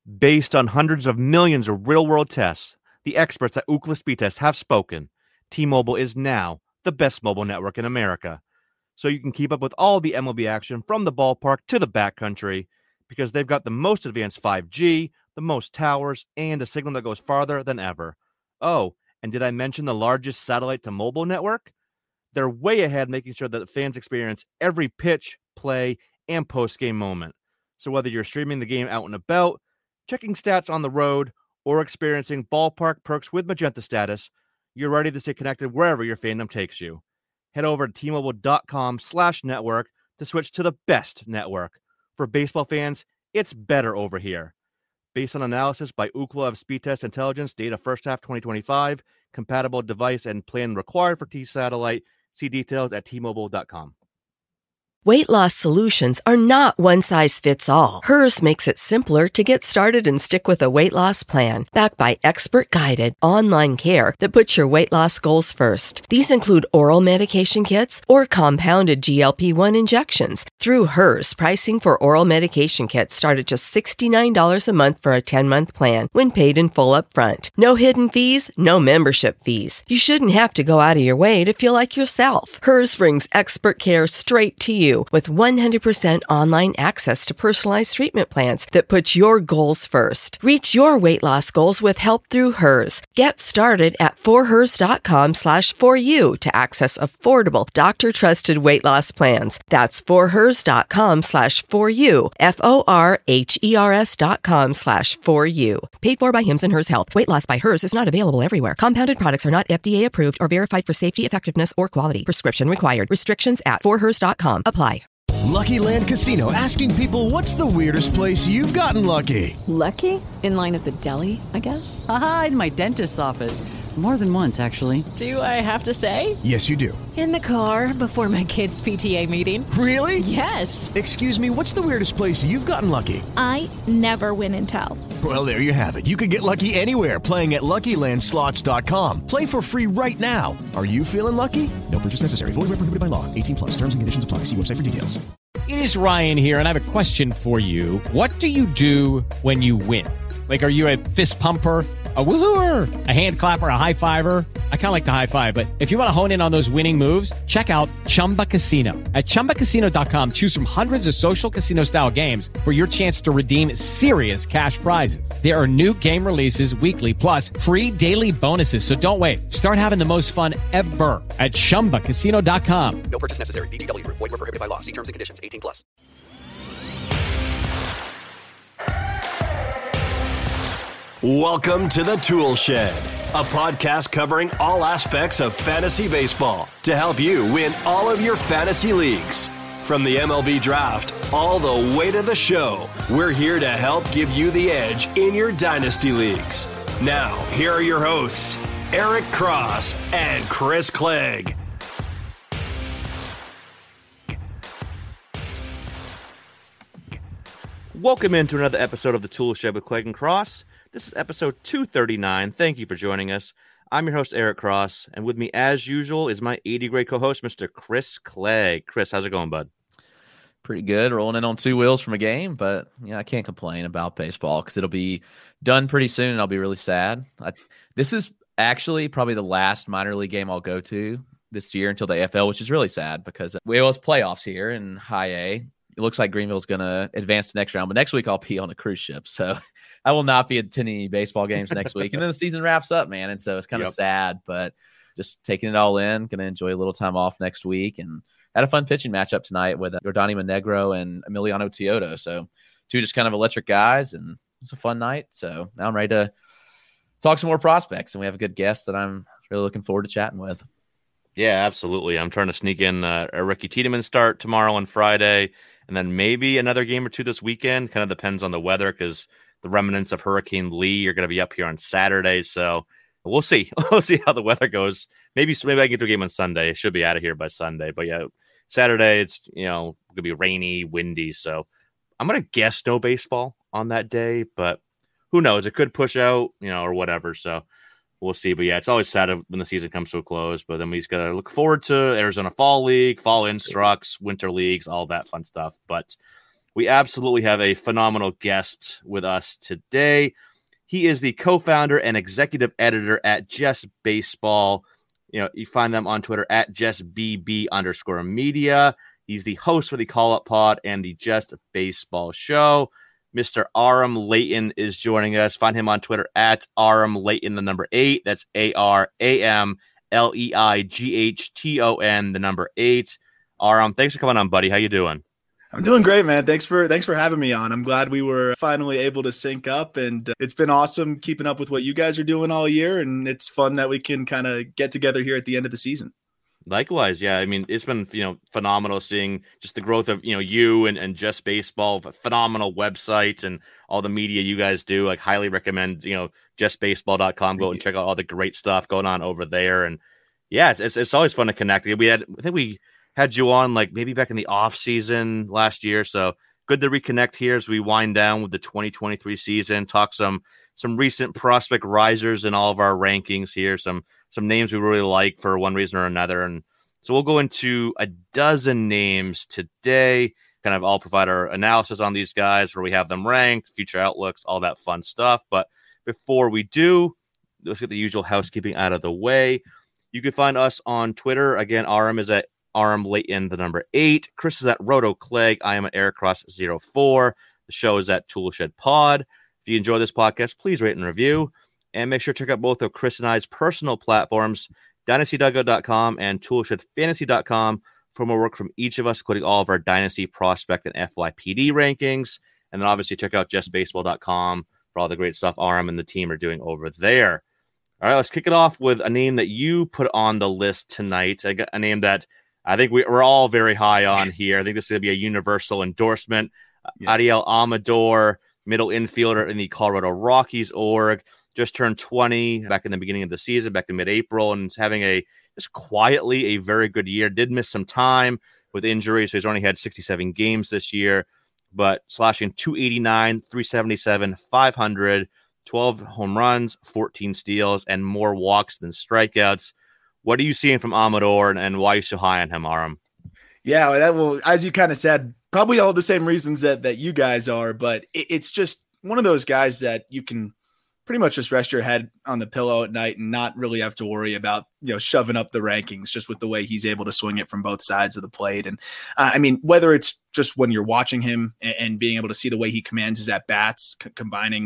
Based on hundreds of millions of real-world tests, the experts at Ookla Speed Test have spoken. T-Mobile is now the best mobile network in America. So you can keep up with all the MLB action from the ballpark to the backcountry because they've got the most advanced 5G, the most towers, and a signal that goes farther than ever. Oh, and did I mention the largest satellite-to-mobile network? They're way ahead, making sure that fans experience every pitch, play, and post-game moment. So whether you're streaming the game out and about, checking stats on the road, or experiencing ballpark perks with Magenta Status, you're ready to stay connected wherever your fandom takes you. Head over to T-Mobile.com/network to switch to the best network. For baseball fans, it's better over here. Based on analysis by Ookla of Speed Test Intelligence, data first half 2025, compatible device and plan required for T-Satellite. See details at T-Mobile.com. Weight loss solutions are not one size fits all. Hers makes it simpler to get started and stick with a weight loss plan, backed by expert-guided online care that puts your weight loss goals first. These include oral medication kits or compounded GLP-1 injections. Through Hers, pricing for oral medication kits start at just $69 a month for a 10-month plan when paid in full upfront. No hidden fees, no membership fees. You shouldn't have to go out of your way to feel like yourself. Hers brings expert care straight to you with 100% online access to personalized treatment plans that put your goals first. Reach your weight loss goals with help through Hers. Get started at forhers.com/4u to access affordable, doctor-trusted weight loss plans. That's forhers.com/4u, forhers.com/4u. Paid for by Hims and Hers Health. Weight loss by Hers is not available everywhere. Compounded products are not FDA approved or verified for safety, effectiveness, or quality. Prescription required. Restrictions at forhers.com apply. Lucky Land Casino, asking people, what's the weirdest place you've gotten lucky? Lucky? In line at the deli, I guess? Aha, in my dentist's office. More than once, actually. Do I have to say? Yes, you do. In the car before my kids' PTA meeting. Really? Yes. Excuse me, what's the weirdest place you've gotten lucky? I never win and tell. Well, there you have it. You can get lucky anywhere, playing at LuckyLandSlots.com. Play for free right now. Are you feeling lucky? No purchase necessary. Void where prohibited by law. 18+. Terms and conditions apply. See website for details. It is Ryan here, and I have a question for you. What do you do when you win? Like, are you a fist pumper, a woohooer, a hand clapper, a high fiver? I kind of like the high five, but if you want to hone in on those winning moves, check out Chumba Casino. At ChumbaCasino.com, choose from hundreds of social casino-style games for your chance to redeem serious cash prizes. There are new game releases weekly, plus free daily bonuses, so don't wait. Start having the most fun ever at ChumbaCasino.com. No purchase necessary. VGW. Void where prohibited by law. See terms and conditions. 18+. Welcome to the Tool Shed, a podcast covering all aspects of fantasy baseball to help you win all of your fantasy leagues. From the MLB draft all the way to the show, we're here to help give you the edge in your dynasty leagues. Now, here are your hosts, Eric Cross and Chris Clegg. Welcome into another episode of the Tool Shed with Clegg and Cross. This is episode 239. Thank you for joining us. I'm your host, Eric Cross, and with me, as usual, is my 80 grade co-host, Mr. Chris Clegg. Chris, how's it going, bud? Pretty good. Rolling in on two wheels from a game, but yeah, I can't complain about baseball because it'll be done pretty soon, and I'll be really sad. This is actually probably the last minor league game I'll go to this year until the AFL, which is really sad because we have playoffs here in High A. It looks like Greenville's going to advance to the next round, but next week I'll be on a cruise ship. So I will not be attending any baseball games next week. And then the season wraps up, man. And so it's kind of sad, but just taking it all in, going to enjoy a little time off next week. And had a fun pitching matchup tonight with Yordany Monegro and Emiliano Teodo. So two just kind of electric guys, and it was a fun night. So now I'm ready to talk some more prospects, and we have a good guest that I'm really looking forward to chatting with. Yeah, absolutely. I'm trying to sneak in a Ricky Tiedemann start tomorrow and Friday, and then maybe another game or two this weekend. Kind of depends on the weather because the remnants of Hurricane Lee are going to be up here on Saturday. So we'll see. We'll see how the weather goes. Maybe I can get to a game on Sunday. I should be out of here by Sunday. But yeah, Saturday, it's, going to be rainy, windy. So I'm going to guess no baseball on that day, but who knows? It could push out, or whatever. So we'll see. But yeah, it's always sad when the season comes to a close. But then we just got to look forward to Arizona Fall League, Fall Instructs, Winter Leagues, all that fun stuff. But We absolutely have a phenomenal guest with us today. He is the co-founder and executive editor at Just Baseball. You find them on Twitter at JustBB_media. He's the host for the Call Up Pod and the Just Baseball Show. Mr. Aram Leighton is joining us. Find him on Twitter at Aram Leighton, the number 8. That's ARAMLEIGHTON, the number 8. Aram, thanks for coming on, buddy. How you doing? I'm doing great, man. Thanks for having me on. I'm glad we were finally able to sync up, and it's been awesome keeping up with what you guys are doing all year. And it's fun that we can kind of get together here at the end of the season. Likewise. Yeah. I mean, it's been, phenomenal seeing just the growth of, you and Just Baseball, phenomenal website and all the media you guys do. Like, highly recommend, justbaseball.com. Go and check out all the great stuff going on over there. And yeah, it's always fun to connect. I think we had you on like maybe back in the off season last year. So good to reconnect here as we wind down with the 2023 season, talk some recent prospect risers in all of our rankings here, some names we really like for one reason or another. And so we'll go into a dozen names today, kind of all provide our analysis on these guys, where we have them ranked, future outlooks, all that fun stuff. But before we do, let's get the usual housekeeping out of the way. You can find us on Twitter. Again, Aram is at Aram Leighton, the number 8. Chris is at Roto Clegg. I am at Aircross04. The show is at Toolshed Pod. If you enjoy this podcast, please rate and review. And make sure to check out both of Chris and I's personal platforms, DynastyDugout.com and ToolshedFantasy.com, for more work from each of us, including all of our Dynasty, Prospect, and FYPD rankings. And then obviously check out JustBaseball.com for all the great stuff Aram and the team are doing over there. All right, let's kick it off with a name that you put on the list tonight, a name that I think we're all very high on here. I think this is going to be a universal endorsement. Yeah. Ariel Amador, middle infielder in the Colorado Rockies org, just turned 20 back in the beginning of the season, back in mid-April, and is having just quietly a very good year. Did miss some time with injury, so he's only had 67 games this year, but slashing 289, 377, 500, 12 home runs, 14 steals, and more walks than strikeouts. What are you seeing from Amador, and why are you so high on him, Aram? Yeah, that will, as you kind of said, probably all the same reasons that you guys are, but it's just one of those guys that you can pretty much just rest your head on the pillow at night and not really have to worry about, shoving up the rankings, just with the way he's able to swing it from both sides of the plate. And I mean, whether it's just when you're watching him and being able to see the way he commands his at bats, combining,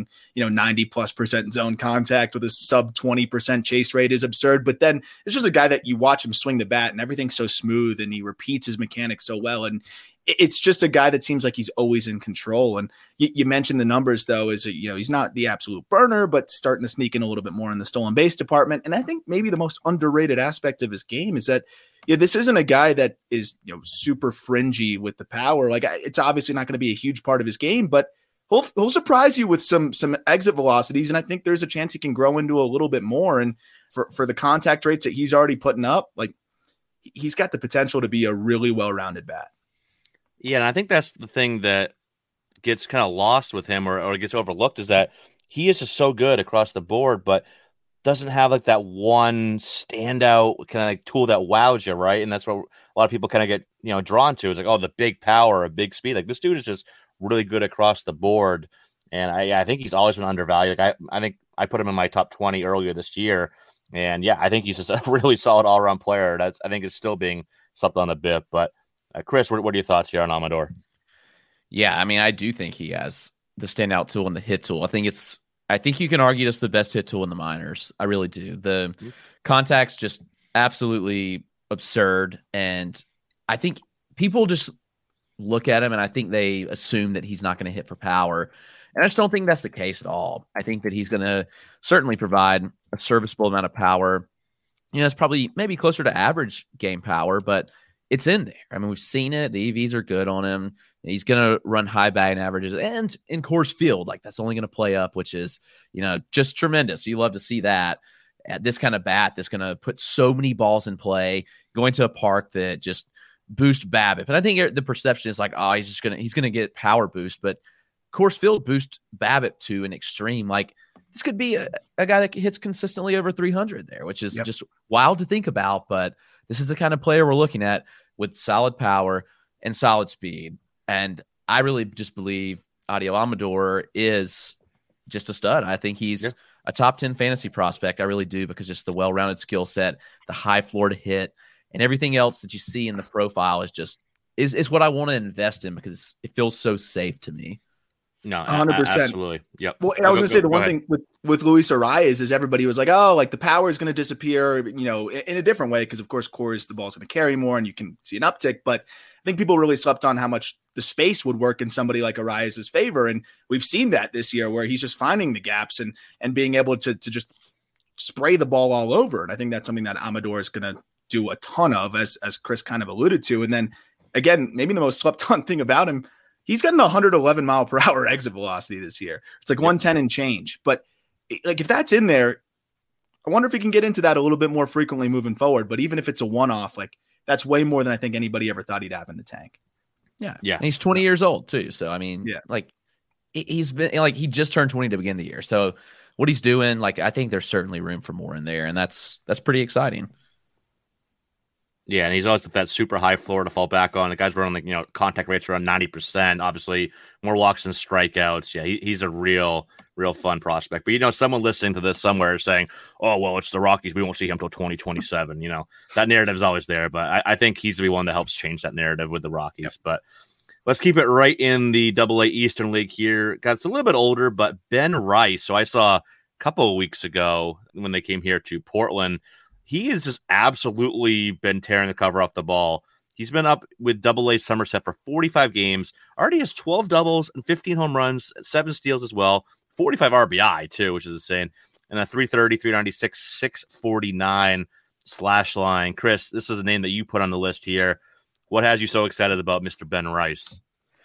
90+% zone contact with a sub 20% chase rate is absurd. But then it's just a guy that you watch him swing the bat and everything's so smooth and he repeats his mechanics so well. And it's just a guy that seems like he's always in control. And you mentioned the numbers, though, is he's not the absolute burner, but starting to sneak in a little bit more in the stolen base department. And I think maybe the most underrated aspect of his game is that this isn't a guy that is super fringy with the power. Like, it's obviously not going to be a huge part of his game, but he'll surprise you with some exit velocities. And I think there's a chance he can grow into a little bit more. And for the contact rates that he's already putting up, like, he's got the potential to be a really well-rounded bat. Yeah, and I think that's the thing that gets kind of lost with him or gets overlooked, is that he is just so good across the board, but doesn't have like that one standout kind of like tool that wows you, right? And that's what a lot of people kind of get drawn to. It's like, oh, the big power or big speed. Like, this dude is just really good across the board, and I think he's always been undervalued. Like, I think I put him in my top 20 earlier this year, and yeah, I think he's just a really solid all-around player. I think is still being slept on a bit, but. Chris, what are your thoughts here on Amador? Yeah, I mean, I do think he has the standout tool and the hit tool. I think you can argue it's the best hit tool in the minors. I really do. The contact's just absolutely absurd, and I think people just look at him and I think they assume that he's not going to hit for power, and I just don't think that's the case at all. I think that he's going to certainly provide a serviceable amount of power. It's probably maybe closer to average game power, but it's in there. I mean, we've seen it. The EVs are good on him. He's going to run high batting averages, and in Coors Field, like, that's only going to play up, which is, just tremendous. You love to see that. At this kind of bat that's going to put so many balls in play, going to a park that just boosts BABIP. And I think the perception is like, oh, he's going to get power boost, but Coors Field boosts BABIP to an extreme. Like, this could be a guy that hits consistently over 300 there, which is just wild to think about, but this is the kind of player we're looking at with solid power and solid speed. And I really just believe Adi Amador is just a stud. I think he's a top 10 fantasy prospect. I really do, because just the well-rounded skill set, the high floor to hit, and everything else that you see in the profile is what I want to invest in, because it feels so safe to me. No, 100%. Absolutely. Yep. Well, and I was going to say the one thing with Luis Arias is everybody was like, oh, like the power is going to disappear, in a different way. Cause of course, the ball is going to carry more and you can see an uptick. But I think people really slept on how much the space would work in somebody like Arias's favor. And we've seen that this year where he's just finding the gaps and being able to just spray the ball all over. And I think that's something that Amador is going to do a ton of, as Chris kind of alluded to. And then again, maybe the most slept on thing about him, he's gotten 111 mile per hour exit velocity this year. It's like 110 and change. But like, if that's in there, I wonder if he can get into that a little bit more frequently moving forward. But even if it's a one-off, like that's way more than I think anybody ever thought he'd have in the tank. Yeah. And he's 20 years old too. So, I mean, like he's been like, he just turned 20 to begin the year. So what he's doing, like, I think there's certainly room for more in there. And that's pretty exciting. Yeah, and he's always at that super high floor to fall back on. The guy's running contact rates around 90%. Obviously, more walks than strikeouts. Yeah, he's a real fun prospect. But someone listening to this somewhere is saying, "Oh, well, it's the Rockies. We won't see him until 2027." That narrative is always there. But I think he's the one that helps change that narrative with the Rockies. Yep. But let's keep it right in the AA Eastern League here. It's a little bit older, but Ben Rice. So I saw a couple of weeks ago when they came here to Portland. He has just absolutely been tearing the cover off the ball. He's been up with AA Somerset for 45 games, already has 12 doubles and 15 home runs, 7 steals as well, 45 RBI too, which is insane, and a 330, 396, 649 slash line. Chris, this is a name that you put on the list here. What has you so excited about Mr. Ben Rice?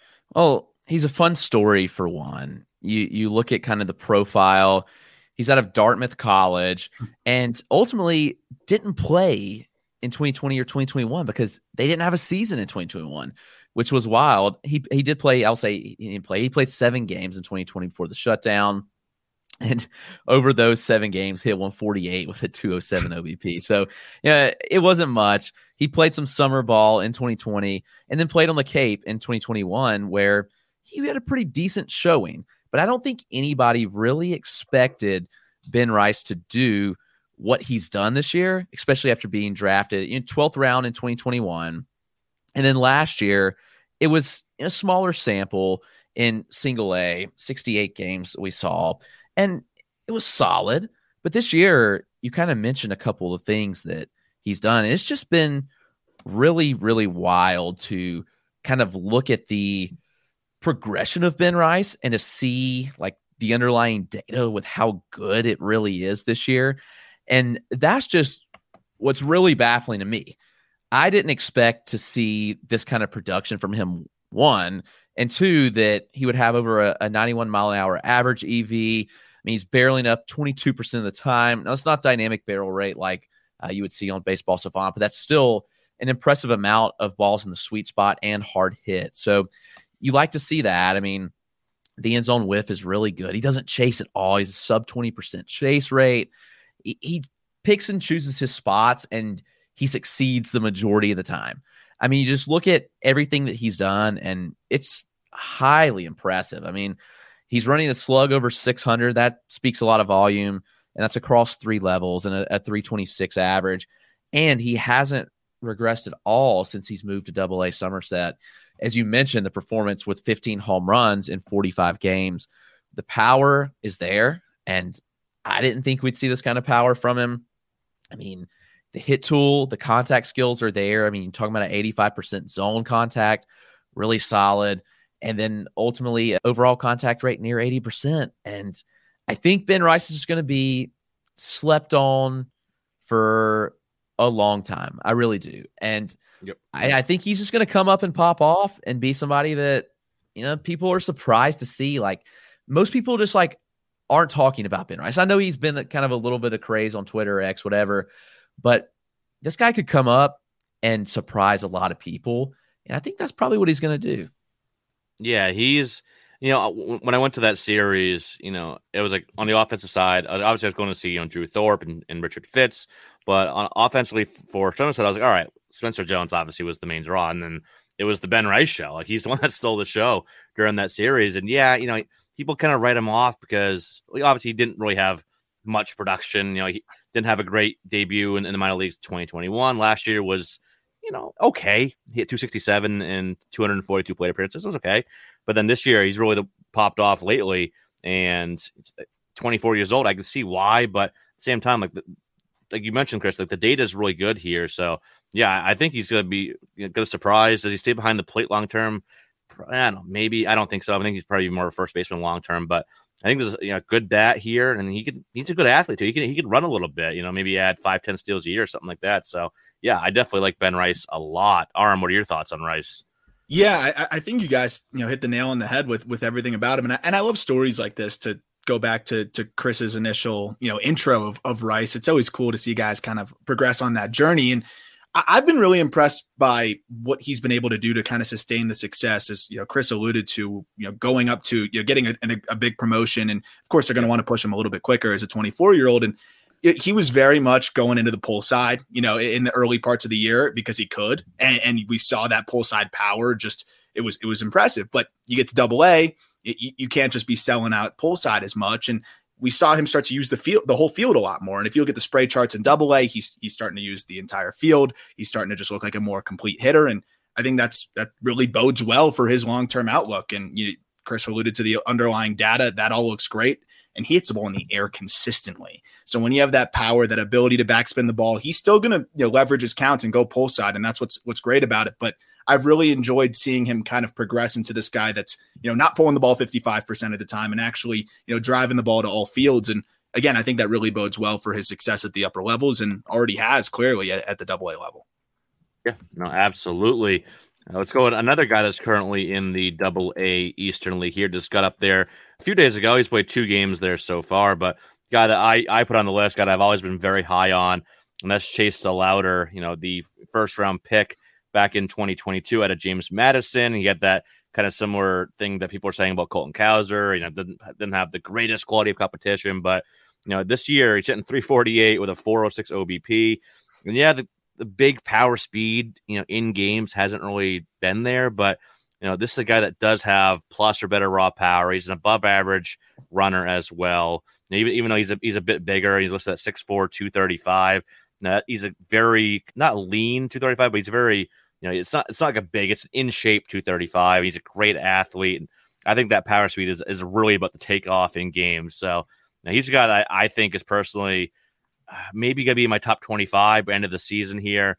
Oh, he's a fun story for one. You look at kind of the profile. He's out of Dartmouth College and ultimately didn't play in 2020 or 2021 because they didn't have a season in 2021, which was wild. He did play. I'll say he didn't play. He played 7 games in 2020 before the shutdown. And over those 7 games, hit 148 with a 207 OBP. So, it wasn't much. He played some summer ball in 2020 and then played on the Cape in 2021 where he had a pretty decent showing. But I don't think anybody really expected Ben Rice to do what he's done this year, especially after being drafted in 12th round in 2021. And then last year, it was a smaller sample in single A, 68 games we saw. And it was solid. But this year, you kind of mentioned a couple of things that he's done. It's just been really, really wild to kind of look at the progression of Ben Rice and to see like the underlying data with how good it really is this year. And that's just what's really baffling to me. I didn't expect to see this kind of production from him, 1, and 2, that he would have over a 91 mile an hour average EV. I mean, he's barreling up 22% of the time. Now, it's not dynamic barrel rate like you would see on Baseball Savant, but that's still an impressive amount of balls in the sweet spot and hard hit. So you like to see that. I mean, the end zone whiff is really good. He doesn't chase at all. He's a sub 20% chase rate. He picks and chooses his spots, and he succeeds the majority of the time. I mean, you just look at everything that he's done, and it's highly impressive. I mean, he's running a slug over 600. That speaks a lot of volume, and that's across 3 levels and a 326 average. And he hasn't regressed at all since he's moved to AA Somerset. As you mentioned, the performance with 15 home runs in 45 games, the power is there. And I didn't think we'd see this kind of power from him. I mean, the hit tool, the contact skills are there. I mean, you're talking about an 85% zone contact, really solid. And then ultimately overall contact rate near 80%. And I think Ben Rice is just going to be slept on for a long time. I really do. And I think he's just going to come up and pop off and be somebody that, people are surprised to see. Like, most people just like aren't talking about Ben Rice. I know he's been kind of a little bit of craze on Twitter, X, whatever, but this guy could come up and surprise a lot of people. And I think that's probably what he's going to do. Yeah, he's, when I went to that series, it was like on the offensive side, obviously I was going to see, Drew Thorpe and Richard Fitz, but offensively for Somerset, I was like, all right, Spencer Jones obviously was the main draw. And then it was the Ben Rice show. Like, he's the one that stole the show during that series. And yeah, people kind of write him off because obviously he didn't really have much production. He didn't have a great debut in the minor leagues 2021. Last year was, okay. He hit 267 and 242 plate appearances. It was okay. But then this year, he's really popped off lately. And 24 years old, I can see why. But at the same time, like you mentioned, Chris, like the data is really good here. So, yeah, I think he's going to be going to surprise. Does he stay behind the plate long term? I don't know. Maybe. I don't think so. I think he's probably more of a first baseman long term. But I think there's a good bat here, and he's a good athlete too. He can run a little bit. Maybe add 5-10 steals a year or something like that. So yeah, I definitely like Ben Rice a lot. Aram, what are your thoughts on Rice? Yeah, I think you guys hit the nail on the head with everything about him, and I love stories like this. To go back to Chris's initial intro of Rice, it's always cool to see guys kind of progress on that journey, and I've been really impressed by what he's been able to do to kind of sustain the success, as Chris alluded to, going up to getting a big promotion, and of course they're going to want to push him a little bit quicker as a 24-year-old, and he was very much going into the pull side, in the early parts of the year because he could, and we saw that pull side power. Just it was impressive. But you get to AA, you can't just be selling out pull side as much, and we saw him start to use the whole field a lot more. And if you look at the spray charts in AA, he's starting to use the entire field. He's starting to just look like a more complete hitter. And I think that really bodes well for his long-term outlook. And Chris alluded to the underlying data. That all looks great. And he hits the ball in the air consistently. So when you have that power, that ability to backspin the ball, he's still going to leverage his counts and go pull side. And that's what's great about it. But I've really enjoyed seeing him kind of progress into this guy that's, not pulling the ball 55% of the time and actually, driving the ball to all fields. And again, I think that really bodes well for his success at the upper levels, and already has clearly at the AA level. Yeah, no, absolutely. Let's go with another guy that's currently in the AA Eastern League here. Just got up there a few days ago. He's played 2 games there so far, but guy that I put on the list, guy that I've always been very high on, and that's Chase DeLauter, the first round pick back in 2022 out of James Madison. He had that kind of similar thing that people are saying about Colton Cowser. Didn't have the greatest quality of competition, but this year he's hitting 348 with a 406 OBP. And yeah, the big power speed, in games hasn't really been there, but this is a guy that does have plus or better raw power. He's an above average runner as well. Even though he's a bit bigger, he looks at 6'4", 235. Now, he's a very not lean 235, but he's very it's not like a big, it's an in shape 235. He's a great athlete. And I think that power speed is really about the takeoff in games. So he's a guy that I think is personally maybe going to be in my top 25 end of the season here.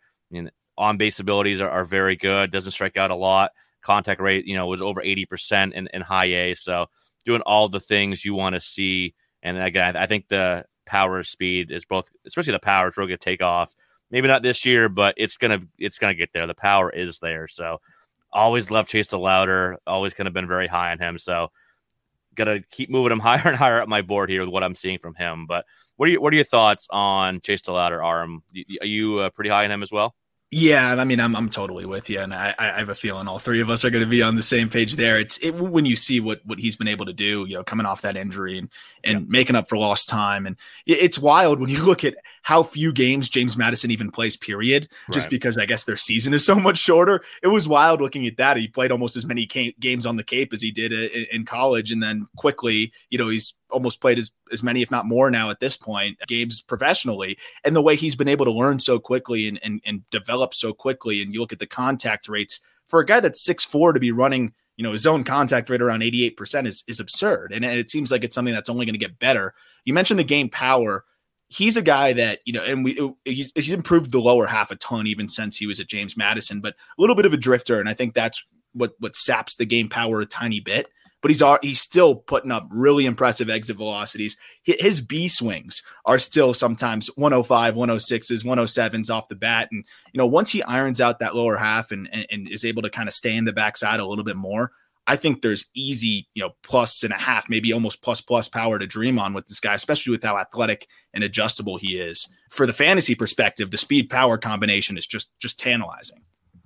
On base abilities are very good. Doesn't strike out a lot. Contact rate, was over 80% in high A. So doing all the things you want to see. And again, I think the power speed is both, especially the power is really going to take off. Maybe not this year, but it's gonna get there. The power is there. So always loved Chase DeLauter. Always kind of been very high on him. So gotta keep moving him higher and higher up my board here with what I'm seeing from him. But what are your thoughts on Chase DeLauter, Aram? Are you pretty high on him as well? Yeah, I mean, I'm totally with you, and I have a feeling all three of us are going to be on the same page there. When you see what he's been able to do, coming off that injury and making up for lost time, and it's wild when you look at how few games James Madison even plays, period, just because I guess their season is so much shorter. It was wild looking at that. He played almost as many games on the Cape as he did in college, and then quickly, he's almost played as many, if not more now at this point, games professionally. And the way he's been able to learn so quickly and develop so quickly. And you look at the contact rates for a guy that's 6'4" to be running, his own contact rate around 88% is absurd. And it seems like it's something that's only going to get better. You mentioned the game power. He's a guy that, and he's improved the lower half a ton even since he was at James Madison, but a little bit of a drifter. And I think that's what saps the game power a tiny bit. But he's still putting up really impressive exit velocities. His B swings are still sometimes 105, 106s, 107s off the bat. And, once he irons out that lower half and is able to kind of stay in the backside a little bit more, I think there's easy, plus and a half, maybe almost plus power to dream on with this guy, especially with how athletic and adjustable he is. For the fantasy perspective, the speed power combination is just tantalizing.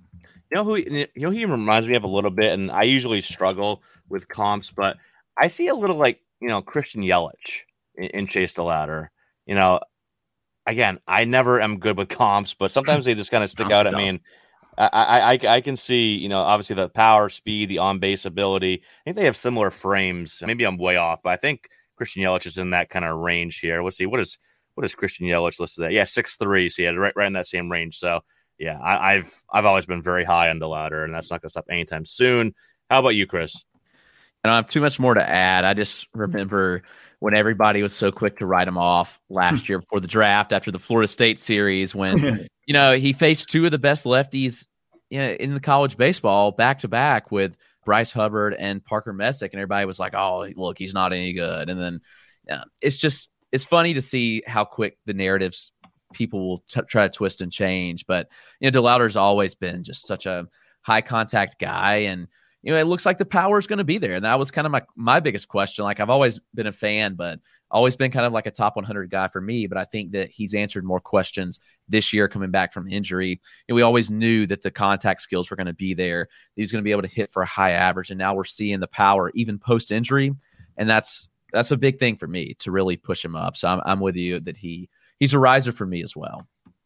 Who he reminds me of a little bit, and I usually struggle with comps, but I see a little like, Christian Yelich in Chase DeLauter. Again, I never am good with comps, but sometimes they just kind of stick out at me. And I can see, obviously the power, speed, the on-base ability. I think they have similar frames. Maybe I'm way off, but I think Christian Yelich is in that kind of range here. Let's see, what is Christian Yelich listed at? Yeah, 6'3", so yeah, right in that same range. So yeah, I've always been very high on DeLauder, and that's not going to stop anytime soon. How about you, Chris? I don't have too much more to add. I just remember when everybody was so quick to write him off last year before the draft after the Florida State series when, he faced two of the best lefties in the college baseball back-to-back with Bryce Hubbard and Parker Messick, and everybody was like, oh, look, he's not any good. And then it's funny to see how quick the narratives people will try to twist and change. But, DeLauder's always been just such a high-contact guy, and it looks like the power is going to be there. And that was kind of my biggest question. Like, I've always been a fan, but always been kind of like a top 100 guy for me. But I think that he's answered more questions this year coming back from injury. And we always knew that the contact skills were going to be there. He's going to be able to hit for a high average. And now we're seeing the power even post-injury. And that's a big thing for me to really push him up. So I'm with you that he's a riser for me as well.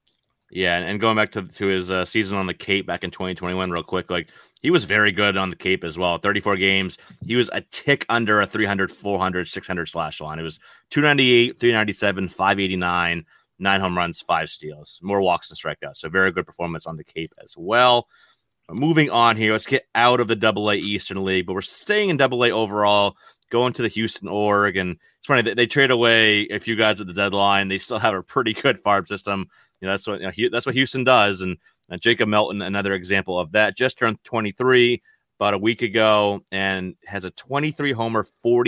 Yeah, and going back to his season on the Cape back in 2021 real quick, like he was very good on the Cape as well. 34 games. He was a tick under a 300, 400, 600 slash line. It was 298, 397, 589, 9 home runs, 5 steals, more walks than strikeouts. So very good performance on the Cape as well. Moving on here, let's get out of the AA Eastern League, but we're staying in AA overall, going to the Houston Org. And it's funny that they trade away a few guys at the deadline. They still have a pretty good farm system. That's what Houston does. And Jacob Melton, another example of that, just turned 23 about a week ago and has a 23 homer,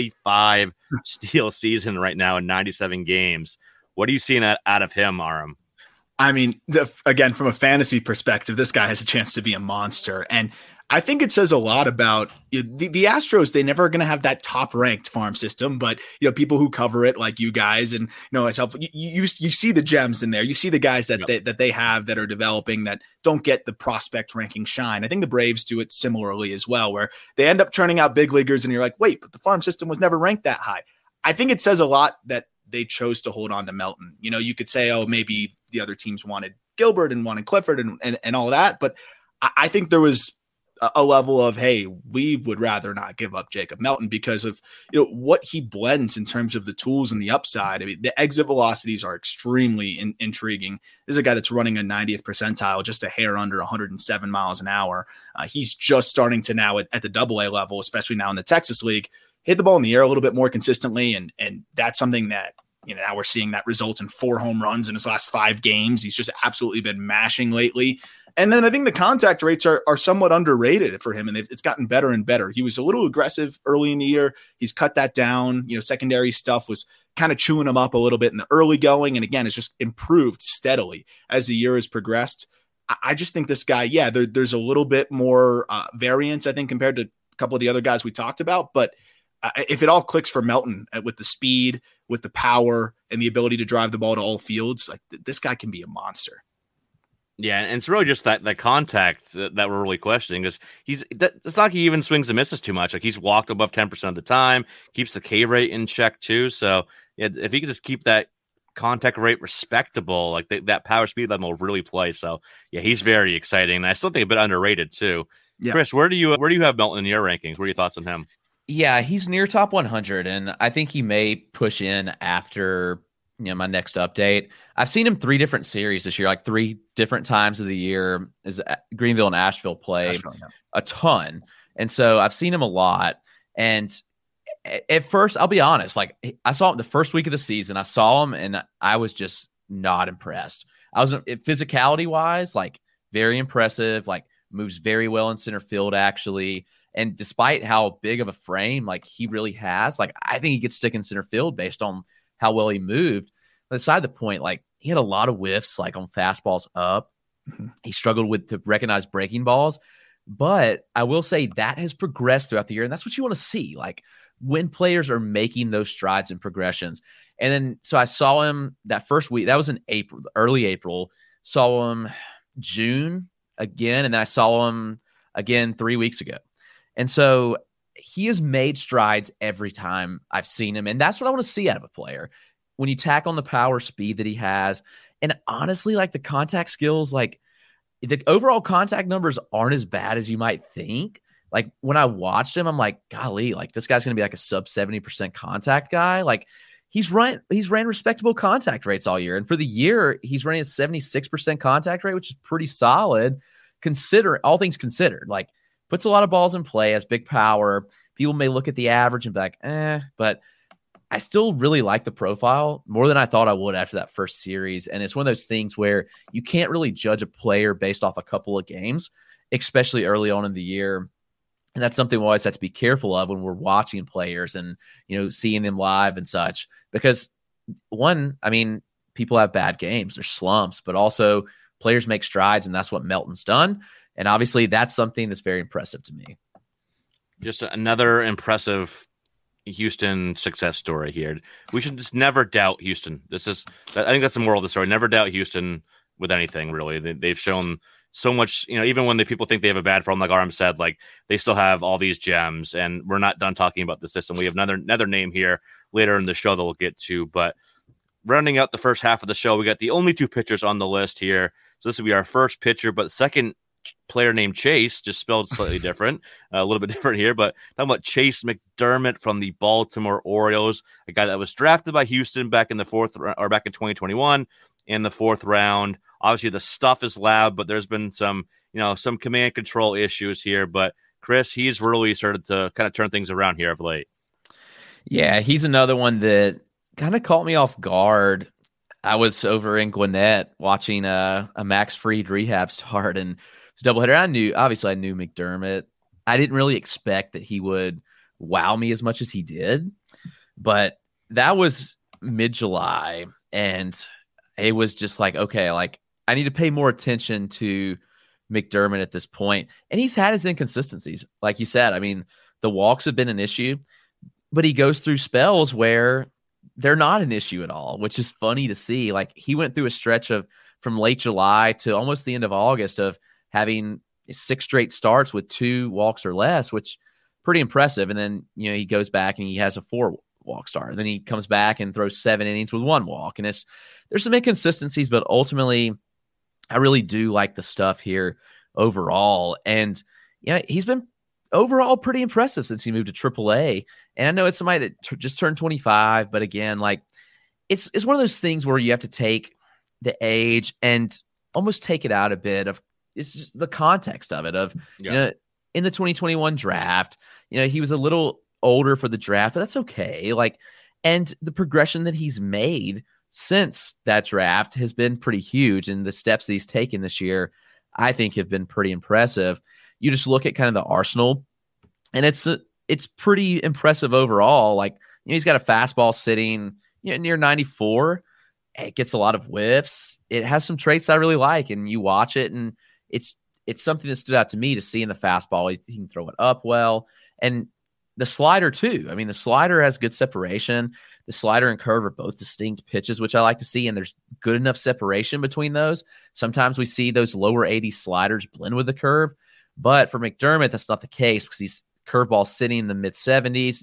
45 steal season right now in 97 games. What are you seeing out of him, Aram? I mean, again, from a fantasy perspective, this guy has a chance to be a monster. And I think it says a lot about the Astros. They never are going to have that top ranked farm system, but people who cover it like you guys and myself, you see the gems in there. You see the guys that they have that are developing that don't get the prospect ranking shine. I think the Braves do it similarly as well, where they end up turning out big leaguers and you're like, wait, but the farm system was never ranked that high. I think it says a lot that they chose to hold on to Melton. You could say, oh, maybe the other teams wanted Gilbert and wanted Clifford and all that, but I think there was a level of, hey, we would rather not give up Jacob Melton because of what he blends in terms of the tools and the upside. I mean, the exit velocities are extremely intriguing. This is a guy that's running a 90th percentile, just a hair under 107 miles an hour. He's just starting to now at the AA level, especially now in the Texas League, hit the ball in the air a little bit more consistently, and that's something that now we're seeing that result in 4 home runs in his last 5 games. He's just absolutely been mashing lately. And then I think the contact rates are somewhat underrated for him, and it's gotten better and better. He was a little aggressive early in the year. He's cut that down. Secondary stuff was kind of chewing him up a little bit in the early going. And again, it's just improved steadily as the year has progressed. I just think this guy, there's a little bit more variance, I think, compared to a couple of the other guys we talked about. But if it all clicks for Melton with the speed, with the power, and the ability to drive the ball to all fields, like this guy can be a monster. Yeah, and it's really just that contact that we're really questioning because it's not like he even swings and misses too much. Like he's walked above 10% of the time, keeps the K rate in check too. So yeah, if he could just keep that contact rate respectable, like that power speed level will really play. So yeah, he's very exciting. And I still think a bit underrated too. Yeah. Chris, where do you have Melton in your rankings? What are your thoughts on him? Yeah, he's near top 100, and I think he may push in after my next update. I've seen him 3 different series this year, like 3 different times of the year as Greenville and Asheville play a ton. And so I've seen him a lot. And at first, I'll be honest, like I saw him the first week of the season. I saw him and I was just not impressed. I was physicality wise, like very impressive, like moves very well in center field actually. And despite how big of a frame like he really has, like I think he could stick in center field based on how well he moved. But aside the point, like he had a lot of whiffs, like on fastballs up. Mm-hmm. He struggled to recognize breaking balls. But I will say that has progressed throughout the year. And that's what you want to see, like when players are making those strides and progressions. And then, so I saw him that first week, that was in April, early April, saw him June again. And then I saw him again 3 weeks ago. And so he has made strides every time I've seen him. And that's what I want to see out of a player. When you tack on the power speed that he has, and honestly, like the contact skills, like the overall contact numbers aren't as bad as you might think. Like when I watched him, I'm like, golly, like this guy's going to be like a sub 70% contact guy. Like he's ran respectable contact rates all year. And for the year, he's running a 76% contact rate, which is pretty solid. Consider all things considered, like puts a lot of balls in play, has big power. People may look at the average and be like, but I still really like the profile more than I thought I would after that first series. And it's one of those things where you can't really judge a player based off a couple of games, especially early on in the year. And that's something we always have to be careful of when we're watching players and, seeing them live and such, because one, I mean, people have bad games, there's slumps, but also players make strides, and that's what Melton's done. And obviously that's something that's very impressive to me. Just another impressive Houston success story here. We should just never doubt Houston. I think that's the moral of the story. Never doubt Houston with anything, really. They've shown so much, even when the people think they have a bad problem, like Aram said, like they still have all these gems, and we're not done talking about the system. We have another name here later in the show that we'll get to, but rounding out the first half of the show, we got the only two pitchers on the list here. So this will be our first pitcher, but second player named Chase, just spelled slightly different, a little bit different here, but talking about Chase McDermott from the Baltimore Orioles, a guy that was drafted by Houston back in 2021 in the fourth round. Obviously the stuff is loud, but there's been some command control issues here, but Chris, he's really started to kind of turn things around here of late. Yeah, he's another one that kind of caught me off guard. I was over in Gwinnett watching a Max Fried rehab start, and it's a doubleheader. I knew McDermott. I didn't really expect that he would wow me as much as he did, but that was mid-July, and it was just like, okay, like I need to pay more attention to McDermott at this point. And he's had his inconsistencies. Like you said, I mean, the walks have been an issue, but he goes through spells where they're not an issue at all, which is funny to see. Like he went through a stretch from late July to almost the end of August of having 6 straight starts with 2 walks or less, which pretty impressive. And then, he goes back and he has a 4-walk start. Then he comes back and throws 7 innings with 1 walk. And there's some inconsistencies, but ultimately I really do like the stuff here overall. And he's been overall pretty impressive since he moved to AAA. And I know it's somebody that just turned 25, but again, like it's one of those things where you have to take the age and almost take it out a bit of, it's just the context of it in the 2021 draft, he was a little older for the draft, but that's okay. Like, and the progression that he's made since that draft has been pretty huge. And the steps that he's taken this year, I think have been pretty impressive. You just look at kind of the arsenal, and it's pretty impressive overall. Like, he's got a fastball sitting near 94. It gets a lot of whiffs. It has some traits I really like, and you watch it, and it's something that stood out to me to see in the fastball. He can throw it up well, and the slider too. I mean, the slider has good separation. The slider and curve are both distinct pitches, which I like to see, and there's good enough separation between those. Sometimes we see those lower 80 sliders blend with the curve, but for McDermott, that's not the case because he's curveball sitting in the mid 70s,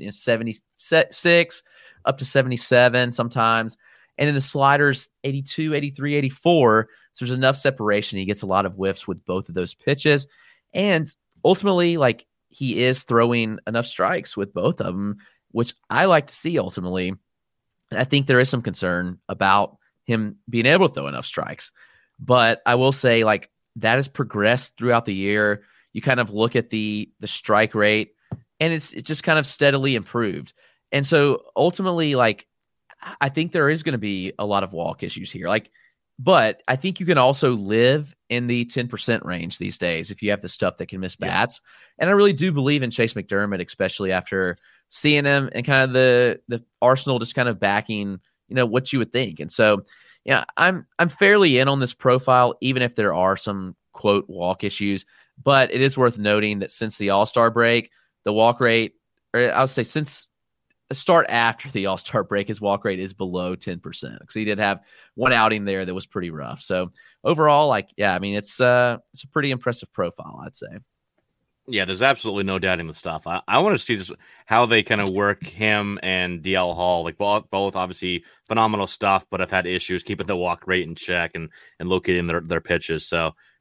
76 up to 77 sometimes. And then the sliders 82, 83, 84. So there's enough separation. He gets a lot of whiffs with both of those pitches. And ultimately, like, he is throwing enough strikes with both of them, which I like to see ultimately. And I think there is some concern about him being able to throw enough strikes. But I will say, like, that has progressed throughout the year. You kind of look at the strike rate, and it's just kind of steadily improved. And so ultimately, like, I think there is going to be a lot of walk issues here. Like, but I think you can also live in the 10% range these days if you have the stuff that can miss bats. And I really do believe in Chase McDermott, especially after seeing him and kind of the arsenal just kind of backing, what you would think. And so, I'm fairly in on this profile, even if there are some quote walk issues. But it is worth noting that since the All-Star break, the walk rate, or I would say since a start after the All-Star break, his walk rate is below 10%. So he did have one outing there that was pretty rough. So overall, like, I mean, it's a pretty impressive profile, I'd say. Yeah, there's absolutely no doubting the stuff. I want to see just how they kind of work him and DL Hall. Like, both obviously phenomenal stuff, but have had issues keeping the walk rate in check and locating their pitches. So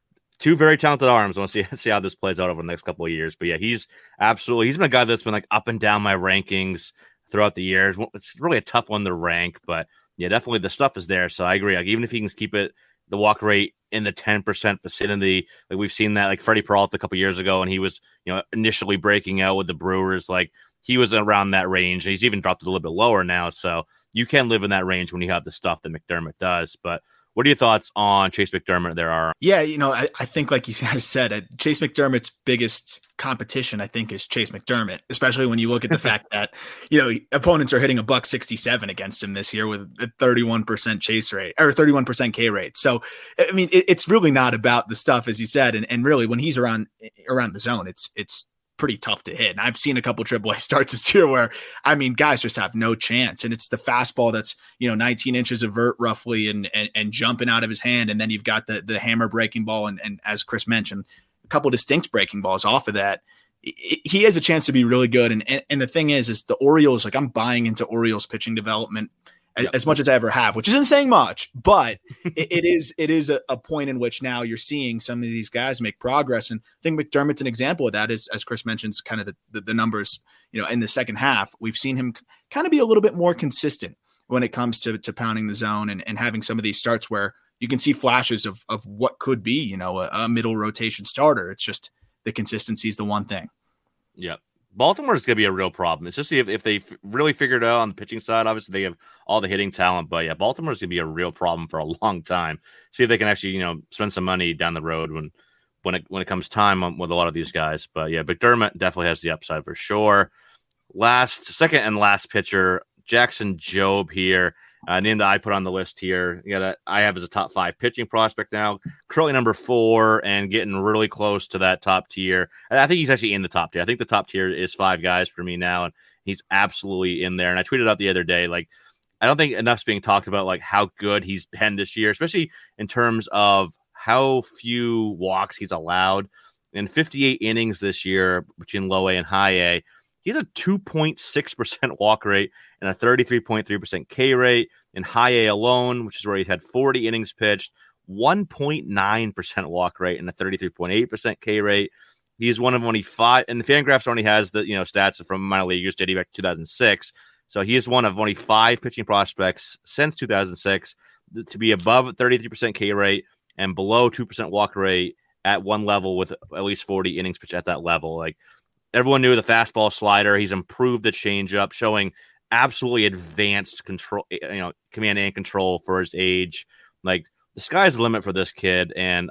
two very talented arms. I want to see how this plays out over the next couple of years. But yeah, he's been a guy that's been like up and down my rankings throughout the years. It's really a tough one to rank, but yeah, definitely the stuff is there. So I agree. Like, even if he can keep the walk rate in the 10% vicinity, like we've seen that, like Freddie Peralta a couple years ago, and he was, initially breaking out with the Brewers, like he was around that range. He's even dropped it a little bit lower now. So you can live in that range when you have the stuff that McDermott does. But what are your thoughts on Chase McDermott there are? Yeah, I think like you guys said, Chase McDermott's biggest competition, I think, is Chase McDermott, especially when you look at the fact that, opponents are hitting a $167 against him this year with a 31% chase rate or 31% K rate. So, I mean, it's really not about the stuff, as you said. And really, when he's around the zone, it's pretty tough to hit. And I've seen a couple AAA starts this year where, I mean, guys just have no chance. And it's the fastball that's, 19 inches of vert roughly and jumping out of his hand. And then you've got the hammer breaking ball. And as Chris mentioned, a couple distinct breaking balls off of that. He has a chance to be really good. And the thing is the Orioles, like I'm buying into Orioles pitching development as much as I ever have, which isn't saying much, but it is a point in which now you're seeing some of these guys make progress. And I think McDermott's an example of that, as Chris mentions, kind of the numbers, in the second half, we've seen him kind of be a little bit more consistent when it comes to pounding the zone and having some of these starts where you can see flashes of what could be, a middle rotation starter. It's just the consistency is the one thing. Yep. Baltimore is going to be a real problem. It's just if they really figure it out on the pitching side. Obviously, they have all the hitting talent, but yeah, Baltimore is going to be a real problem for a long time. See if they can actually, spend some money down the road when it comes time with a lot of these guys. But yeah, McDermott definitely has the upside for sure. Second and last pitcher, Jackson Jobe here. Name that I put on the list here. That I have as a top 5 pitching prospect now, currently number 4 and getting really close to that top tier. And I think he's actually in the top tier. I think the top tier is 5 guys for me now, and he's absolutely in there. And I tweeted out the other day, like, I don't think enough's being talked about, like how good he's been this year, especially in terms of how few walks he's allowed. In 58 innings this year between low A and high A, he's a 2.6% walk rate and a 33.3% K rate. In high A alone, which is where he's had 40 innings pitched, 1.9% walk rate and a 33.8% K rate. He's one of only 5, and the Fangraphs only has the stats from minor leaguers dating back to 2006. So he is one of only 5 pitching prospects since 2006 to be above 33% K rate and below 2% walk rate at one level with at least 40 innings pitched at that level. Like, everyone knew the fastball slider. He's improved the changeup, showing absolutely advanced control, command and control for his age. Like, the sky's the limit for this kid, and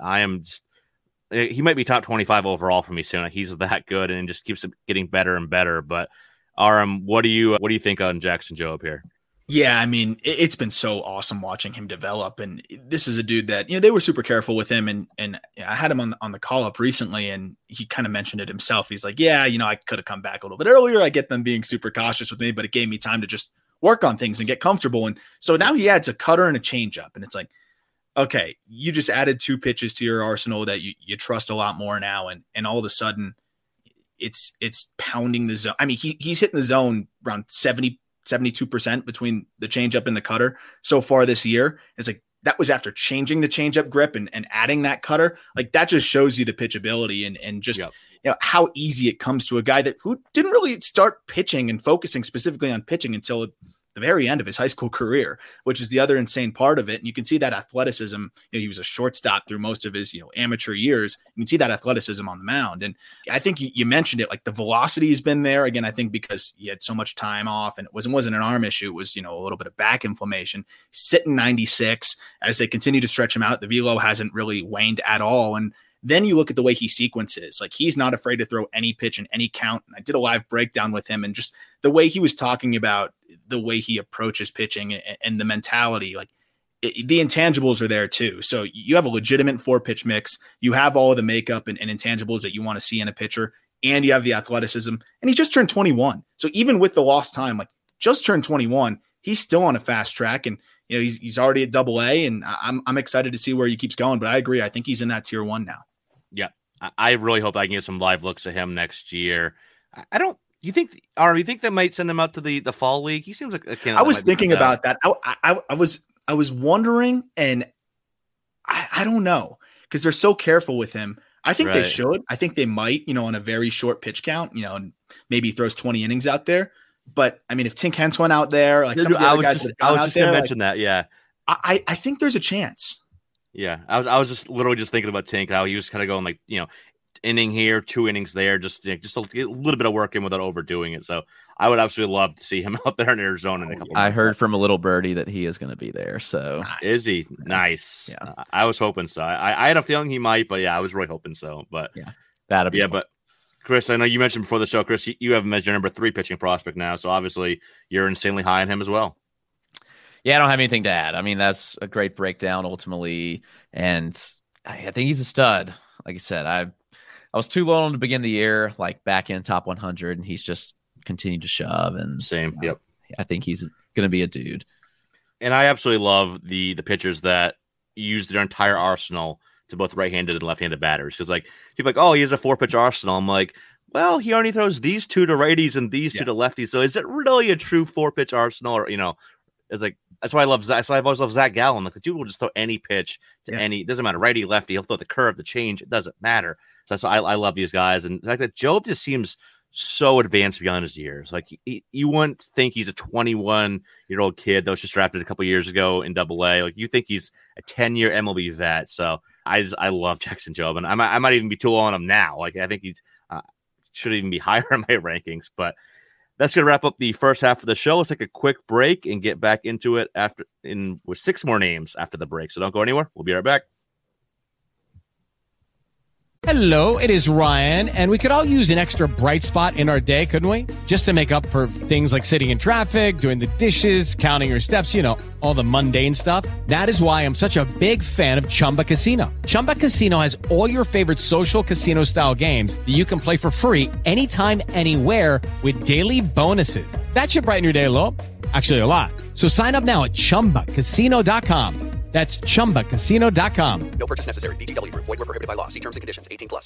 he might be top 25 overall for me soon. He's that good and just keeps getting better and better. But Aram, what do you think on Jackson Jobe here? Yeah, I mean, it's been so awesome watching him develop. And this is a dude that, they were super careful with him. And I had him on the call up recently, and he kind of mentioned it himself. He's like, yeah, I could have come back a little bit earlier. I get them being super cautious with me, but it gave me time to just work on things and get comfortable. And so now he adds a cutter and a changeup. And it's like, okay, you just added 2 pitches to your arsenal that you trust a lot more now. And all of a sudden it's pounding the zone. I mean, he's hitting the zone around 72% between the changeup and the cutter so far this year. It's like, that was after changing the changeup grip and adding that cutter. Like, that just shows you the pitchability and just, how easy it comes to a guy who didn't really start pitching and focusing specifically on pitching until the very end of his high school career, which is the other insane part of it. And you can see that athleticism. He was a shortstop through most of his, amateur years. You can see that athleticism on the mound. And I think you mentioned it, like the velocity has been there again. I think because he had so much time off, and it wasn't an arm issue. It was, a little bit of back inflammation. Sitting 96 as they continue to stretch him out. The velo hasn't really waned at all. And then you look at the way he sequences, like he's not afraid to throw any pitch in any count. And I did a live breakdown with him, and just the way he was talking about the way he approaches pitching and the mentality, like the intangibles are there too. So you have a legitimate 4-pitch mix. You have all of the makeup and intangibles that you want to see in a pitcher, and you have the athleticism, and he just turned 21. So even with the lost time, like just turned 21, he's still on a fast track, and he's already at AA, and I'm excited to see where he keeps going. But I agree. I think he's in that tier 1 now. Yeah, I really hope I can get some live looks at him next year. You think that might send him out to the fall league? He seems like a candidate. I was thinking about that. I was wondering, and I don't know, because they're so careful with him. I think they Right. should. I think they might, on a very short pitch count, and maybe he throws 20 innings out there. But I mean, if Tink Hence went out there, like some of the other guys that I have was gone just out going to there, mention that. Yeah. I think there's a chance. Yeah. I was just literally just thinking about Tink, how he was kind of going like, inning here, 2 innings there, just a little bit of work in without overdoing it. So I would absolutely love to see him out there in Arizona in a couple. I heard from a little birdie that he is going to be there. So is he? Nice. Yeah. I was hoping so. I had a feeling he might, but yeah, I was really hoping so. But yeah, that'll be fun. But Chris, I know you mentioned before the show, Chris, you have him as your number 3 pitching prospect now. So obviously you're insanely high on him as well. Yeah, I don't have anything to add. I mean, that's a great breakdown ultimately. And I think he's a stud. Like I said, I was too low on to begin the year, like back in top 100, and he's just continued to shove. And same. Yep. I think he's going to be a dude. And I absolutely love the pitchers that use their entire arsenal to both right-handed and left-handed batters. Because like people are like, oh, he has a 4-pitch arsenal. I'm like, well, he only throws these 2 to righties and these 2 to lefties. So is it really a true 4-pitch arsenal? Or it's like that's why I love. That's why I've always loved Zach Gallen. Like the dude will just throw any pitch to any. It doesn't matter, righty, lefty. He'll throw the curve, the change. It doesn't matter. So that's why I love these guys. And like that, Job just seems so advanced beyond his years. Like you wouldn't think he's a 21-year-old kid that was just drafted a couple years ago in AA. Like you think he's a 10-year MLB vet. So I love Jackson Job, and I might even be too low on him now. Like I think he should even be higher in my rankings. But that's going to wrap up the first half of the show. Let's take a quick break and get back into it with 6 more names after the break. So don't go anywhere. We'll be right back. Hello, it is Ryan, and we could all use an extra bright spot in our day, couldn't we? Just to make up for things like sitting in traffic, doing the dishes, counting your steps, all the mundane stuff. That is why I'm such a big fan of Chumba Casino. Chumba Casino has all your favorite social casino-style games that you can play for free anytime, anywhere with daily bonuses. That should brighten your day a little. Actually, a lot. So sign up now at ChumbaCasino.com. That's ChumbaCasino.com. No purchase necessary. VGW Group. Void where prohibited by law. See terms and conditions. 18+.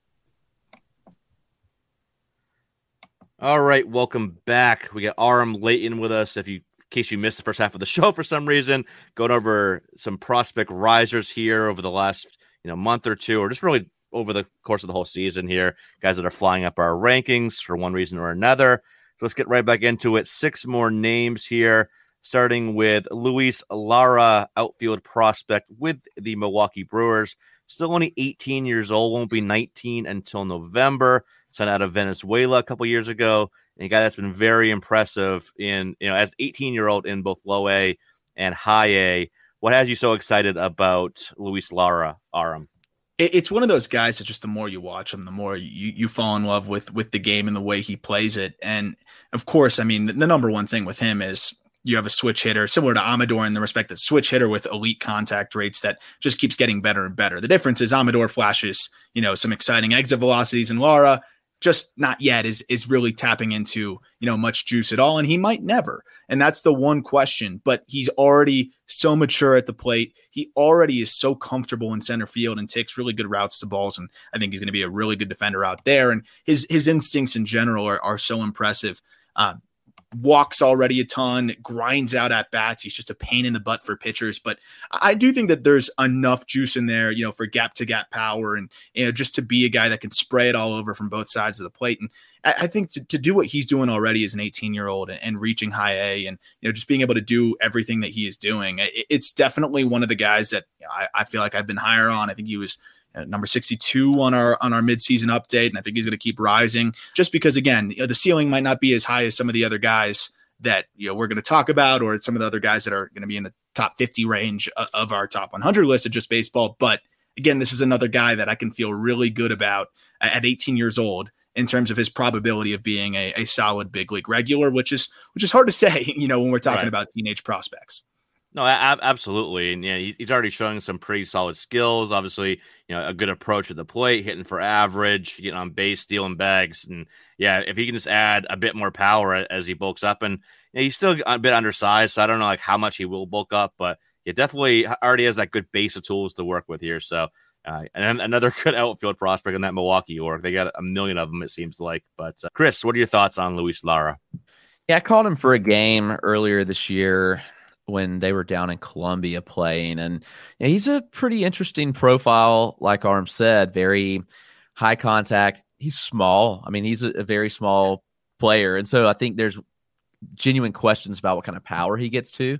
All right, welcome back. We got Aram Layton with us. In case you missed the first half of the show for some reason, going over some prospect risers here over the last month or two, or just really over the course of the whole season here. Guys that are flying up our rankings for one reason or another. So let's get right back into it. 6 more names here. Starting with Luis Lara, outfield prospect with the Milwaukee Brewers. Still only 18 years old, won't be 19 until November. Sent out of Venezuela a couple years ago. And a guy that's been very impressive as 18-year-old in both low A and high A. What has you so excited about Luis Lara, Aram? It's one of those guys that just the more you watch him, the more you fall in love with the game and the way he plays it. And of course, I mean, the number one thing with him is you have a switch hitter similar to Amador in the respect that switch hitter with elite contact rates that just keeps getting better and better. The difference is Amador flashes, some exciting exit velocities, and Lara just not yet is really tapping into, much juice at all. And he might never. And that's the one question, but he's already so mature at the plate. He already is so comfortable in center field and takes really good routes to balls. And I think he's going to be a really good defender out there. And his instincts in general are so impressive. Walks already a ton, grinds out at bats. He's just a pain in the butt for pitchers. But I do think that there's enough juice in there, for gap to gap power and, just to be a guy that can spray it all over from both sides of the plate. And I think to do what he's doing already as an 18-year-old and reaching high A and, just being able to do everything that he is doing, it's definitely one of the guys that I feel like I've been higher on. I think he was number 62 on our midseason update. And I think he's going to keep rising just because, again, the ceiling might not be as high as some of the other guys that, we're going to talk about, or some of the other guys that are going to be in the top 50 range of our top 100 list of just baseball. But again, this is another guy that I can feel really good about at 18 years old in terms of his probability of being a solid big league regular, which is hard to say, when we're talking about teenage prospects. No, absolutely. And he's already showing some pretty solid skills. Obviously, a good approach at the plate, hitting for average, getting on base, stealing bags. And if he can just add a bit more power as he bulks up, and he's still a bit undersized. So I don't know how much he will bulk up, but he definitely already has that good base of tools to work with here. So and another good outfield prospect in that Milwaukee org. They got a million of them, it seems like. But Chris, what are your thoughts on Luis Lara? Yeah, I called him for a game earlier this year. when they were down in Columbia playing. And he's a pretty interesting profile, like Arm said, very high contact. He's small. I mean, he's a very small player. And so I think there's genuine questions about what kind of power he gets to.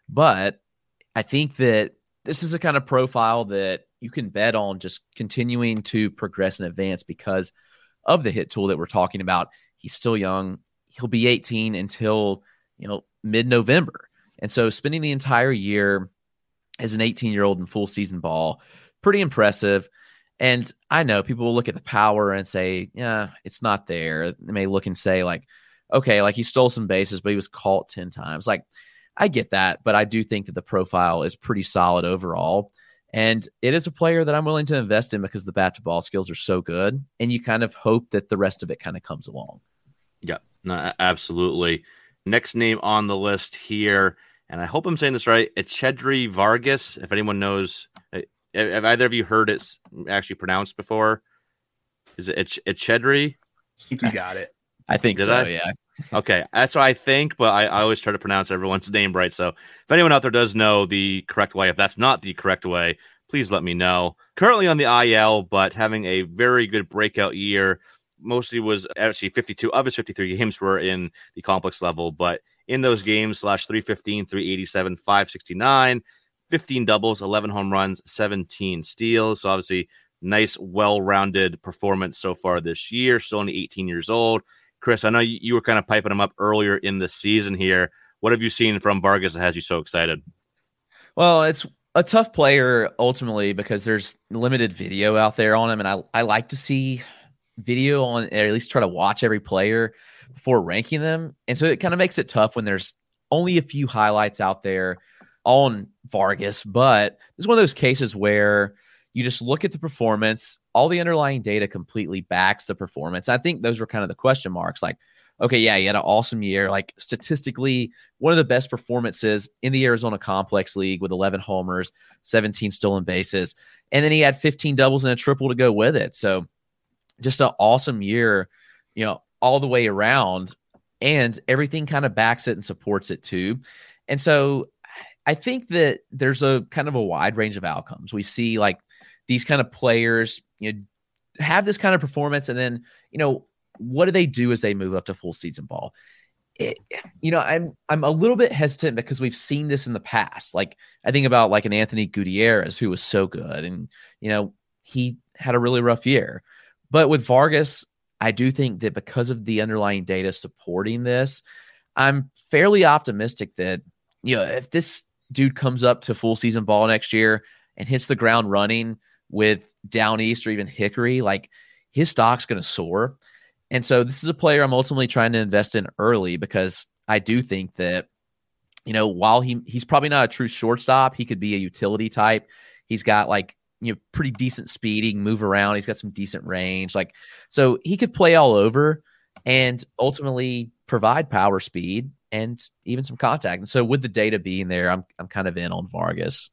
But I think that this is a kind of profile that you can bet on just continuing to progress and advance because of the hit tool that we're talking about. He's still young. He'll be 18 until, mid-November. And so spending the entire year as an 18-year-old in full season ball, pretty impressive. And I know people will look at the power and say, yeah, it's not there. They may look and say like, okay, like he stole some bases, but he was caught 10 times. Like I get that, but I do think that the profile is pretty solid overall. And it is a player that I'm willing to invest in because the bat to ball skills are so good. And you kind of hope that the rest of it kind of comes along. Yeah, no, absolutely. Next name on the list here, and I hope I'm saying this right, Etchedry Vargas. If anyone knows, have either of you heard it actually pronounced before? Is it Etchedry? You got it. I think so, yeah. Okay, that's what I think, but I always try to pronounce everyone's name right. So if anyone out there does know the correct way, if that's not the correct way, please let me know. Currently on the IL, but having a very good breakout year. Mostly was actually 52 of his 53 games were in the complex level, but in those games, /315, 387, 569, 15 doubles, 11 home runs, 17 steals. So obviously nice, well-rounded performance so far this year. Still only 18 years old. Chris, I know you were kind of piping him up earlier in the season here. What have you seen from Vargas that has you so excited? Well, it's a tough player ultimately because there's limited video out there on him, and I like to see video on, or at least try to watch every player before ranking them. And so it kind of makes it tough when there's only a few highlights out there on Vargas. But it's one of those cases where you just look at the performance, all the underlying data completely backs the performance. I think those were kind of the question marks. Like, okay, yeah, he had an awesome year. Like statistically, one of the best performances in the Arizona Complex League with 11 homers, 17 stolen bases. And then he had 15 doubles and a triple to go with it. So just an awesome year, all the way around, and everything kind of backs it and supports it too. And so I think that there's a kind of a wide range of outcomes. We see like these kind of players, have this kind of performance, and then, what do they do as they move up to full season ball? I'm a little bit hesitant because we've seen this in the past. Like I think about like an Anthony Gutierrez who was so good, and he had a really rough year. But with Vargas, I do think that because of the underlying data supporting this, I'm fairly optimistic that, if this dude comes up to full season ball next year and hits the ground running with Down East or even Hickory, like his stock's going to soar. And so this is a player I'm ultimately trying to invest in early because I do think that, while he's probably not a true shortstop, he could be a utility type. He's got like, pretty decent speed. He can move around. He's got some decent range. Like, so he could play all over and ultimately provide power, speed, and even some contact. And so with the data being there, I'm kind of in on Vargas.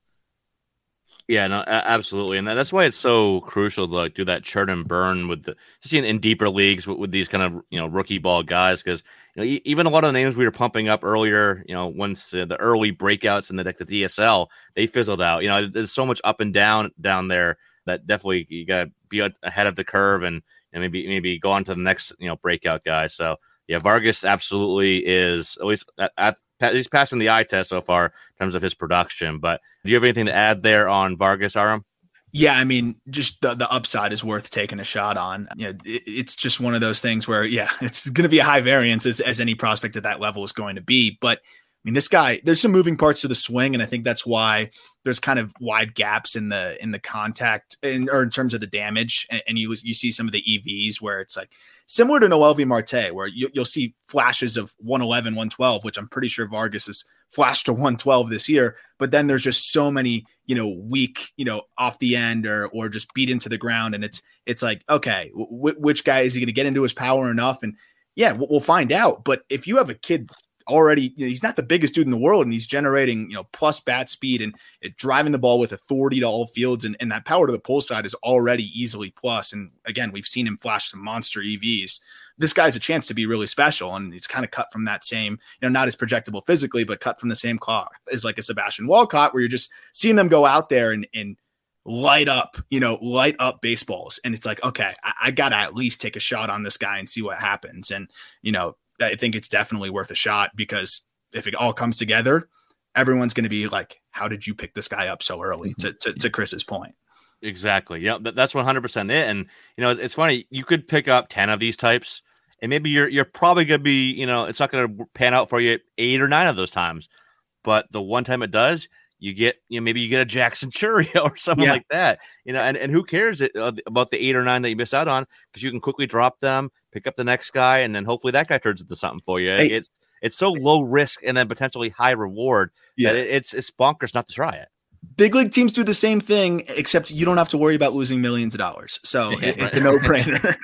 Yeah, no, absolutely. And that's why it's so crucial to like do that churn and burn with just in deeper leagues with these kind of, rookie ball guys. Cause even a lot of the names we were pumping up earlier, once the early breakouts in the DSL, they fizzled out. There's so much up and down there that definitely you got to be ahead of the curve and maybe go on to the next, breakout guy. So yeah, Vargas absolutely is at least he's passing the eye test so far in terms of his production. But do you have anything to add there on Vargas, Aram? Yeah, I mean, just the upside is worth taking a shot on. It's just one of those things where, yeah, it's going to be a high variance as any prospect at that level is going to be. But I mean, this guy, there's some moving parts to the swing, and I think that's why there's kind of wide gaps in the contact or in terms of the damage. And you see some of the EVs where it's like similar to Noel V. Marte, where you'll see flashes of 111, 112, which I'm pretty sure Vargas has flashed to 112 this year. But then there's just so many, weak, off the end or just beat into the ground. And it's like, okay, which guy is he going to get into his power enough? And yeah, we'll find out. But if you have a kid already, he's not the biggest dude in the world, and he's generating, plus bat speed and driving the ball with authority to all fields. And that power to the pull side is already easily plus. And again, we've seen him flash some monster EVs. this guy's a chance to be really special. And it's kind of cut from that same, not as projectable physically, but cut from the same cloth as like a Sebastian Walcott, where you're just seeing them go out there and light up baseballs. And it's like, okay, I got to at least take a shot on this guy and see what happens. And, I think it's definitely worth a shot, because if it all comes together, everyone's going to be like, how did you pick this guy up so early, to Chris's point? Exactly. Yeah, that's 100% it. And, it's funny, you could pick up 10 of these types, and maybe you're probably going to be, it's not going to pan out for you 8 or 9 of those times. But the one time it does, you get, maybe you get a Jackson Chourio or something like that, and who cares about the 8 or 9 that you miss out on, because you can quickly drop them, pick up the next guy, and then hopefully that guy turns into something for you. Hey. It's so low risk and then potentially high reward that it's bonkers not to try it. Big league teams do the same thing, except you don't have to worry about losing millions of dollars. So it's a no-brainer.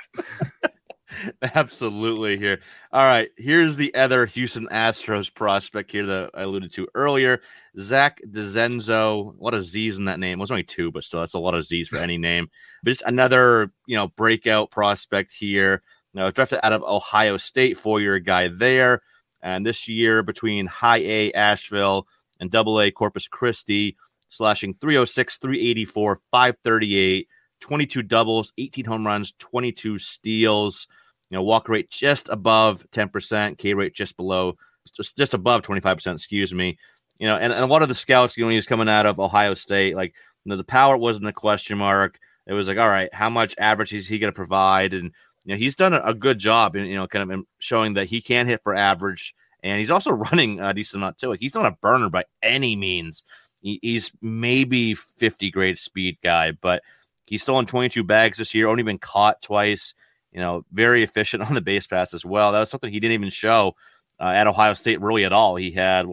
Absolutely here. All right, here's the other Houston Astros prospect here that I alluded to earlier, Zach DeZenzo. What a Z's in that name. Well, it's only 2, but still, that's a lot of Z's for any name. But just another, breakout prospect here. Drafted out of Ohio State, 4-year guy there. And this year, between High A Asheville and Double A Corpus Christi, slashing 306, 384, 538, 22 doubles, 18 home runs, 22 steals. Walk rate just above 10%, K rate just below, just above 25%, excuse me. And a lot of the scouts, when he was coming out of Ohio State, like, the power wasn't a question mark. It was like, all right, how much average is he going to provide? And, he's done a good job in, kind of showing that he can hit for average. And he's also running a decent amount too. Like, he's not a burner by any means. He's maybe 50 grade speed guy, but he's stolen 22 bags this year, only been caught twice. Very efficient on the base paths as well. That was something he didn't even show at Ohio State really at all. He had,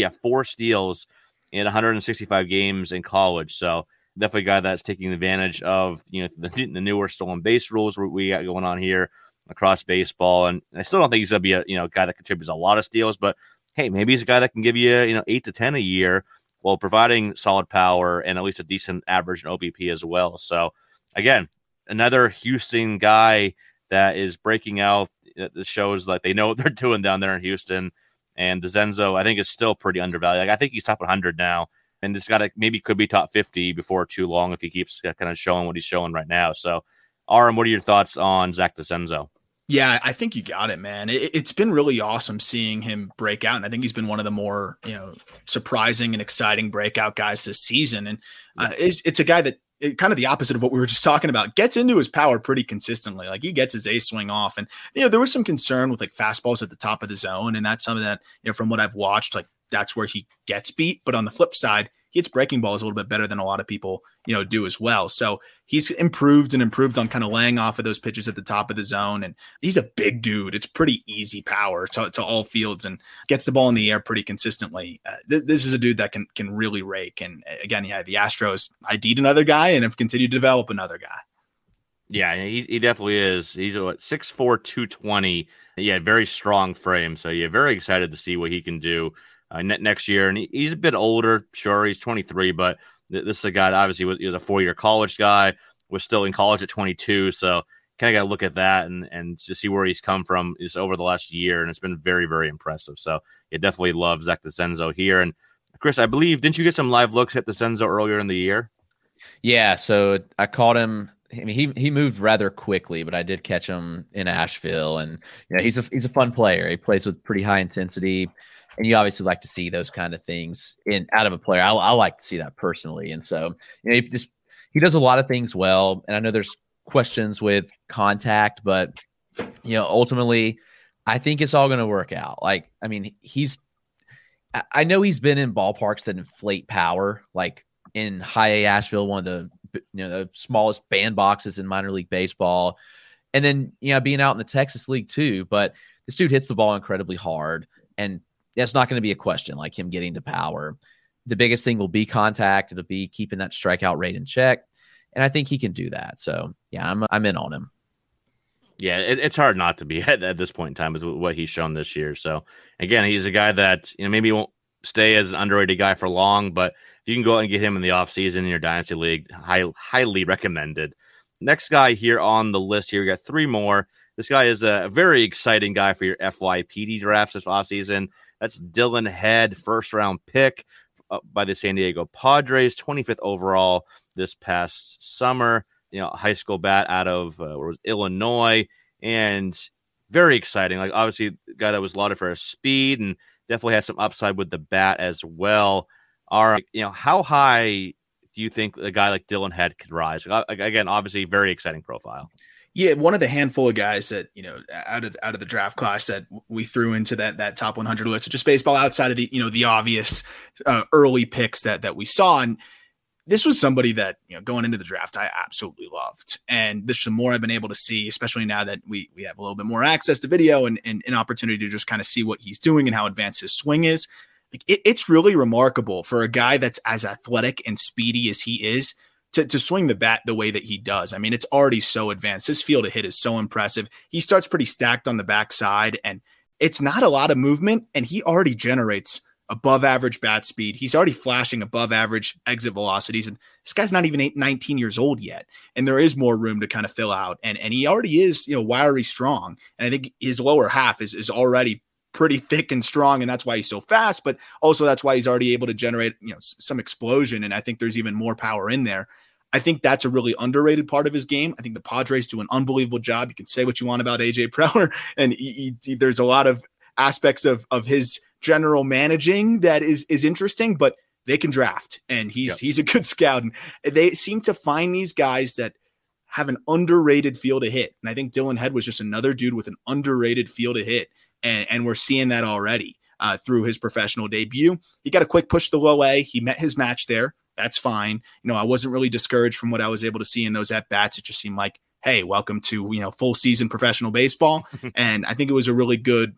4 steals in 165 games in college. So definitely a guy that's taking advantage of, the newer stolen base rules we got going on here across baseball. And I still don't think he's going to be a guy that contributes a lot of steals, but hey, maybe he's a guy that can give you, 8 to 10 a year while providing solid power and at least a decent average in OBP as well. So again, another Houston guy that is breaking out. That shows like they know what they're doing down there in Houston. And DeZenzo, I think, is still pretty undervalued. Like, I think he's top 100 now, and this guy maybe could be top 50 before too long if he keeps kind of showing what he's showing right now. So, Aram, what are your thoughts on Zach DeZenzo? Yeah, I think you got it, man. It's been really awesome seeing him break out, and I think he's been one of the more surprising and exciting breakout guys this season. And it's a guy that, kind of the opposite of what we were just talking about, gets into his power pretty consistently. Like, he gets his ace swing off, and there was some concern with like fastballs at the top of the zone, and that's something that from what I've watched, like that's where he gets beat. But on the flip side, he hits breaking balls a little bit better than a lot of people do as well. So he's improved on kind of laying off of those pitches at the top of the zone, and he's a big dude. It's pretty easy power to all fields, and gets the ball in the air pretty consistently. This is a dude that can really rake. And again, the Astros ID'd another guy and have continued to develop another guy. Yeah, he definitely is. He's 6'4", 220. Yeah, very strong frame. So yeah, very excited to see what he can do next year. And he's a bit older. Sure, he's 23, but this is a guy that obviously he was a 4-year college guy, was still in college at 22. So kind of got to look at that and to see where he's come from is over the last year. And it's been very, very impressive. So you definitely love Zach DeZenzo here. And Chris, I believe, didn't you get some live looks at DeZenzo earlier in the year? Yeah. So I caught him. I mean, he moved rather quickly, but I did catch him in Asheville, and he's a fun player. He plays with pretty high intensity. And you obviously like to see those kind of things out of a player. I like to see that personally. And so, he does a lot of things well. And I know there's questions with contact, but, ultimately, I think it's all going to work out. Like, I mean, I know he's been in ballparks that inflate power, like in High A Asheville, one of the smallest bandboxes in minor league baseball. And then, being out in the Texas League too. But this dude hits the ball incredibly hard, and that's not going to be a question, like him getting to power. The biggest thing will be contact. It'll be keeping that strikeout rate in check. And I think he can do that. So, yeah, I'm in on him. Yeah, it's hard not to be at this point in time with what he's shown this year. So, again, he's a guy that maybe won't stay as an underrated guy for long, but if you can go out and get him in the offseason in your Dynasty League, highly recommended. Next guy here on the list here, we got 3 more. This guy is a very exciting guy for your FYPD drafts this offseason. That's Dylan Head, first-round pick by the San Diego Padres, 25th overall this past summer. High school bat out of Illinois, and very exciting. Like, obviously, a guy that was lauded for his speed and definitely has some upside with the bat as well. How high do you think a guy like Dylan Head could rise? Again, obviously, very exciting profile. Yeah, one of the handful of guys that, out of the draft class that we threw into that top 100 list of just baseball outside of the, the obvious early picks that we saw. And this was somebody that, going into the draft, I absolutely loved. And this is the more I've been able to see, especially now that we have a little bit more access to video and an opportunity to just kind of see what he's doing and how advanced his swing is. Like, it's really remarkable for a guy that's as athletic and speedy as he is to swing the bat the way that he does. I mean, it's already so advanced. His feel to hit is so impressive. He starts pretty stacked on the backside, and it's not a lot of movement, and he already generates above average bat speed. He's already flashing above average exit velocities, and this guy's not even 19 years old yet, and there is more room to kind of fill out, and he already is, wiry strong, and I think his lower half is already pretty thick and strong, and that's why he's so fast, but also that's why he's already able to generate, some explosion, and I think there's even more power in there. I think that's a really underrated part of his game. I think the Padres do an unbelievable job. You can say what you want about AJ Preller, and there's a lot of aspects of his general managing that is interesting, but they can draft, and he's a good scout, and they seem to find these guys that have an underrated feel to hit. And I think Dylan Head was just another dude with an underrated feel to hit, and we're seeing that already through his professional debut. He got a quick push to low A. He met his match there. That's fine. I wasn't really discouraged from what I was able to see in those at-bats. It just seemed like, hey, welcome to, full season professional baseball. And I think it was a really good,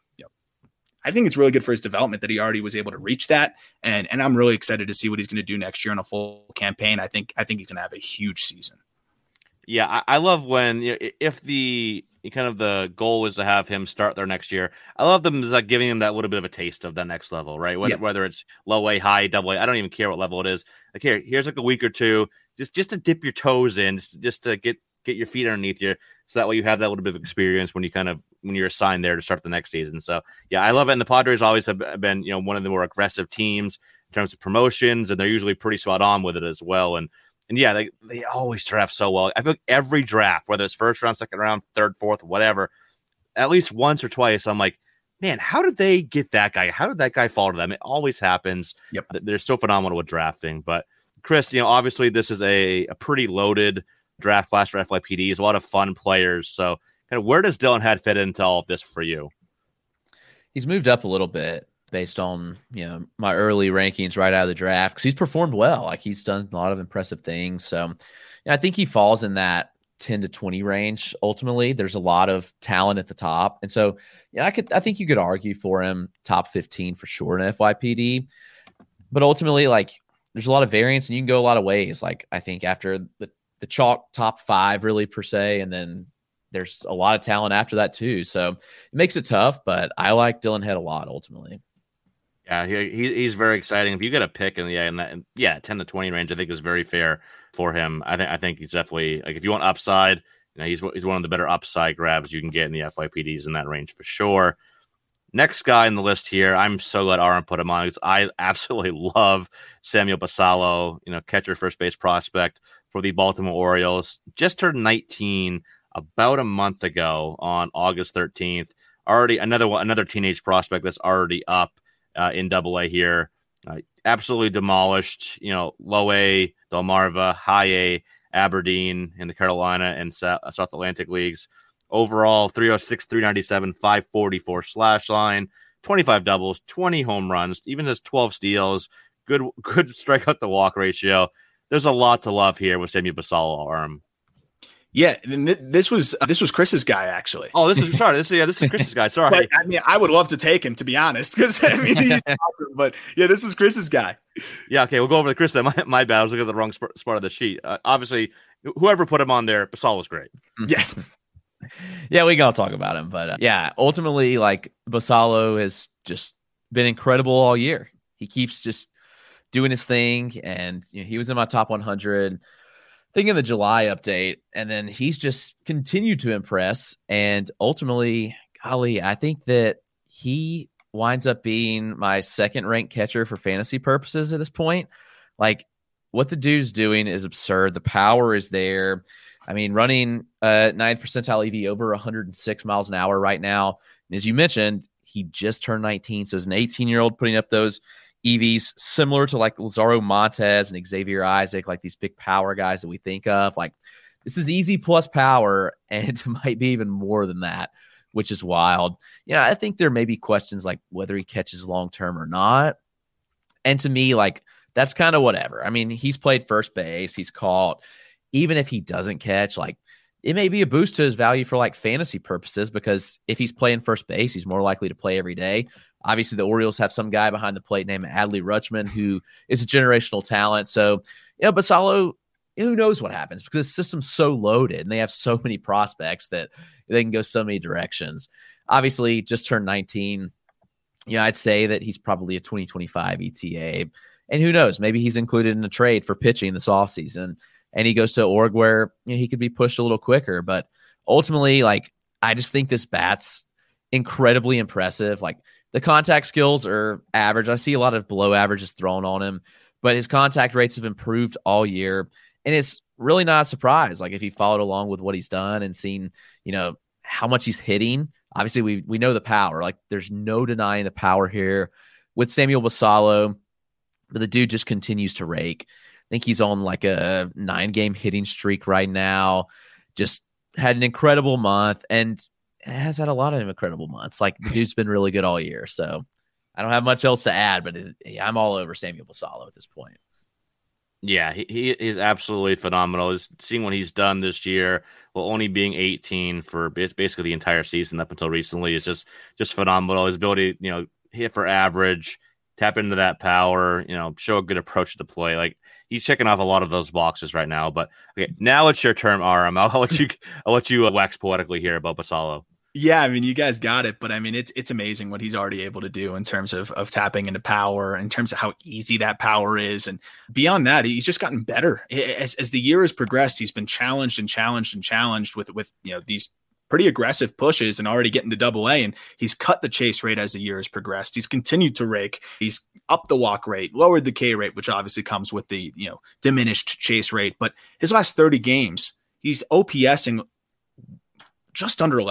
I think it's really good for his development that he already was able to reach that. And I'm really excited to see what he's going to do next year in a full campaign. I think he's going to have a huge season. Yeah, I love when, if the kind of the goal was to have him start there next year, I love them like giving him that little bit of a taste of the next level, right? Whether it's low A, high, double A, I don't even care what level it is. Like, here's like a week or two, just to dip your toes in, just to get your feet underneath you, so that way you have that little bit of experience when you're assigned there to start the next season. So yeah, I love it. And the Padres always have been, one of the more aggressive teams in terms of promotions, and they're usually pretty spot on with it as well. And yeah, they always draft so well. I feel like every draft, whether it's first round, second round, third, fourth, whatever, at least once or twice, I'm like, man, how did they get that guy? How did that guy fall to them? It always happens. Yep. They're so phenomenal with drafting. But Chris, obviously this is a pretty loaded draft class for FYPD. There's a lot of fun players. So kind of where does Dylan Head fit into all of this for you? He's moved up a little bit based on, my early rankings right out of the draft, because he's performed well. Like, he's done a lot of impressive things. So I think he falls in that 10 to 20 range. Ultimately, there's a lot of talent at the top. And so, I think you could argue for him top 15 for sure in FYPD, but ultimately, like, there's a lot of variance and you can go a lot of ways. Like, I think after the chalk top 5 really per se, and then there's a lot of talent after that too. So it makes it tough, but I like Dylan Head a lot ultimately. Yeah, he's very exciting. If you get a pick in that 10 to 20 range, I think is very fair for him. I think he's definitely, like, if you want upside, he's one of the better upside grabs you can get in the FYPDs in that range for sure. Next guy in the list here, I'm so glad Aaron put him on, because I absolutely love Samuel Basallo, catcher, first base prospect for the Baltimore Orioles. Just turned 19 about a month ago on August 13th. Already another teenage prospect that's already up in Double A here. Absolutely demolished, low A, Delmarva, high A, Aberdeen in the Carolina and South Atlantic leagues. Overall, 306, 397, 544 slash line, 25 doubles, 20 home runs, even has 12 steals, good strikeout to walk ratio. There's a lot to love here with Samuel Basallo. Yeah, this was Chris's guy, actually. Oh, this is Chris's guy. Sorry. But, I mean, I would love to take him, to be honest, because he's awesome. But yeah, this was Chris's guy. Yeah, okay, we'll go over to Chris. My bad. I was looking at the wrong spot of the sheet. Obviously, whoever put him on there, Basallo's great. Yes. Yeah, we gotta talk about him, but ultimately, like, Basallo has just been incredible all year. He keeps just doing his thing, and he was in my top 100. thinking of the July update, and then he's just continued to impress. And ultimately, golly, I think that he winds up being my second ranked catcher for fantasy purposes at this point. Like, what the dude's doing is absurd. The power is there. I mean, running 9th percentile EV over 106 miles an hour right now. And as you mentioned, he just turned 19. So as an 18-year-old putting up those EVs similar to like Lazaro Montez and Xavier Isaac, like these big power guys that we think of. Like, this is easy plus power, and it might be even more than that, which is wild. Yeah, I think there may be questions like whether he catches long-term or not. And to me, like, that's kind of whatever. I mean, he's played first base. He's caught. Even if he doesn't catch, like, it may be a boost to his value for like fantasy purposes, because if he's playing first base, he's more likely to play every day. Obviously, the Orioles have some guy behind the plate named Adley Rutschman, who is a generational talent. So, Basallo, who knows what happens, because the system's so loaded and they have so many prospects that they can go so many directions. Obviously, just turned 19. I'd say that he's probably a 2025 ETA. And who knows, maybe he's included in a trade for pitching this offseason, and he goes to org where he could be pushed a little quicker. But ultimately, like, I just think this bat's incredibly impressive. Like, the contact skills are average. I see a lot of below averages thrown on him, but his contact rates have improved all year. And it's really not a surprise. Like, if he followed along with what he's done and seen, how much he's hitting, obviously we know the power. Like, there's no denying the power here with Samuel Basallo, but the dude just continues to rake. I think he's on like a 9-game hitting streak right now. Just had an incredible month and has had a lot of incredible months. Like, the dude's been really good all year. So I don't have much else to add, but I'm all over Samuel Basallo at this point. Yeah, he is absolutely phenomenal. Seeing what he's done this year, while only being 18 for basically the entire season up until recently, is just phenomenal. His ability, hit for average, tap into that power, show a good approach to the play. Like, he's checking off a lot of those boxes right now. But okay, now it's your turn, Aram. I'll let you wax poetically here about Basallo. Yeah, I mean, you guys got it, but I mean, it's amazing what he's already able to do in terms of tapping into power, in terms of how easy that power is. And beyond that, he's just gotten better. As the year has progressed, he's been challenged with these pretty aggressive pushes and already getting to Double-A, and he's cut the chase rate as the year has progressed. He's continued to rake. He's upped the walk rate, lowered the K rate, which obviously comes with the, diminished chase rate. But his last 30 games, he's OPSing just under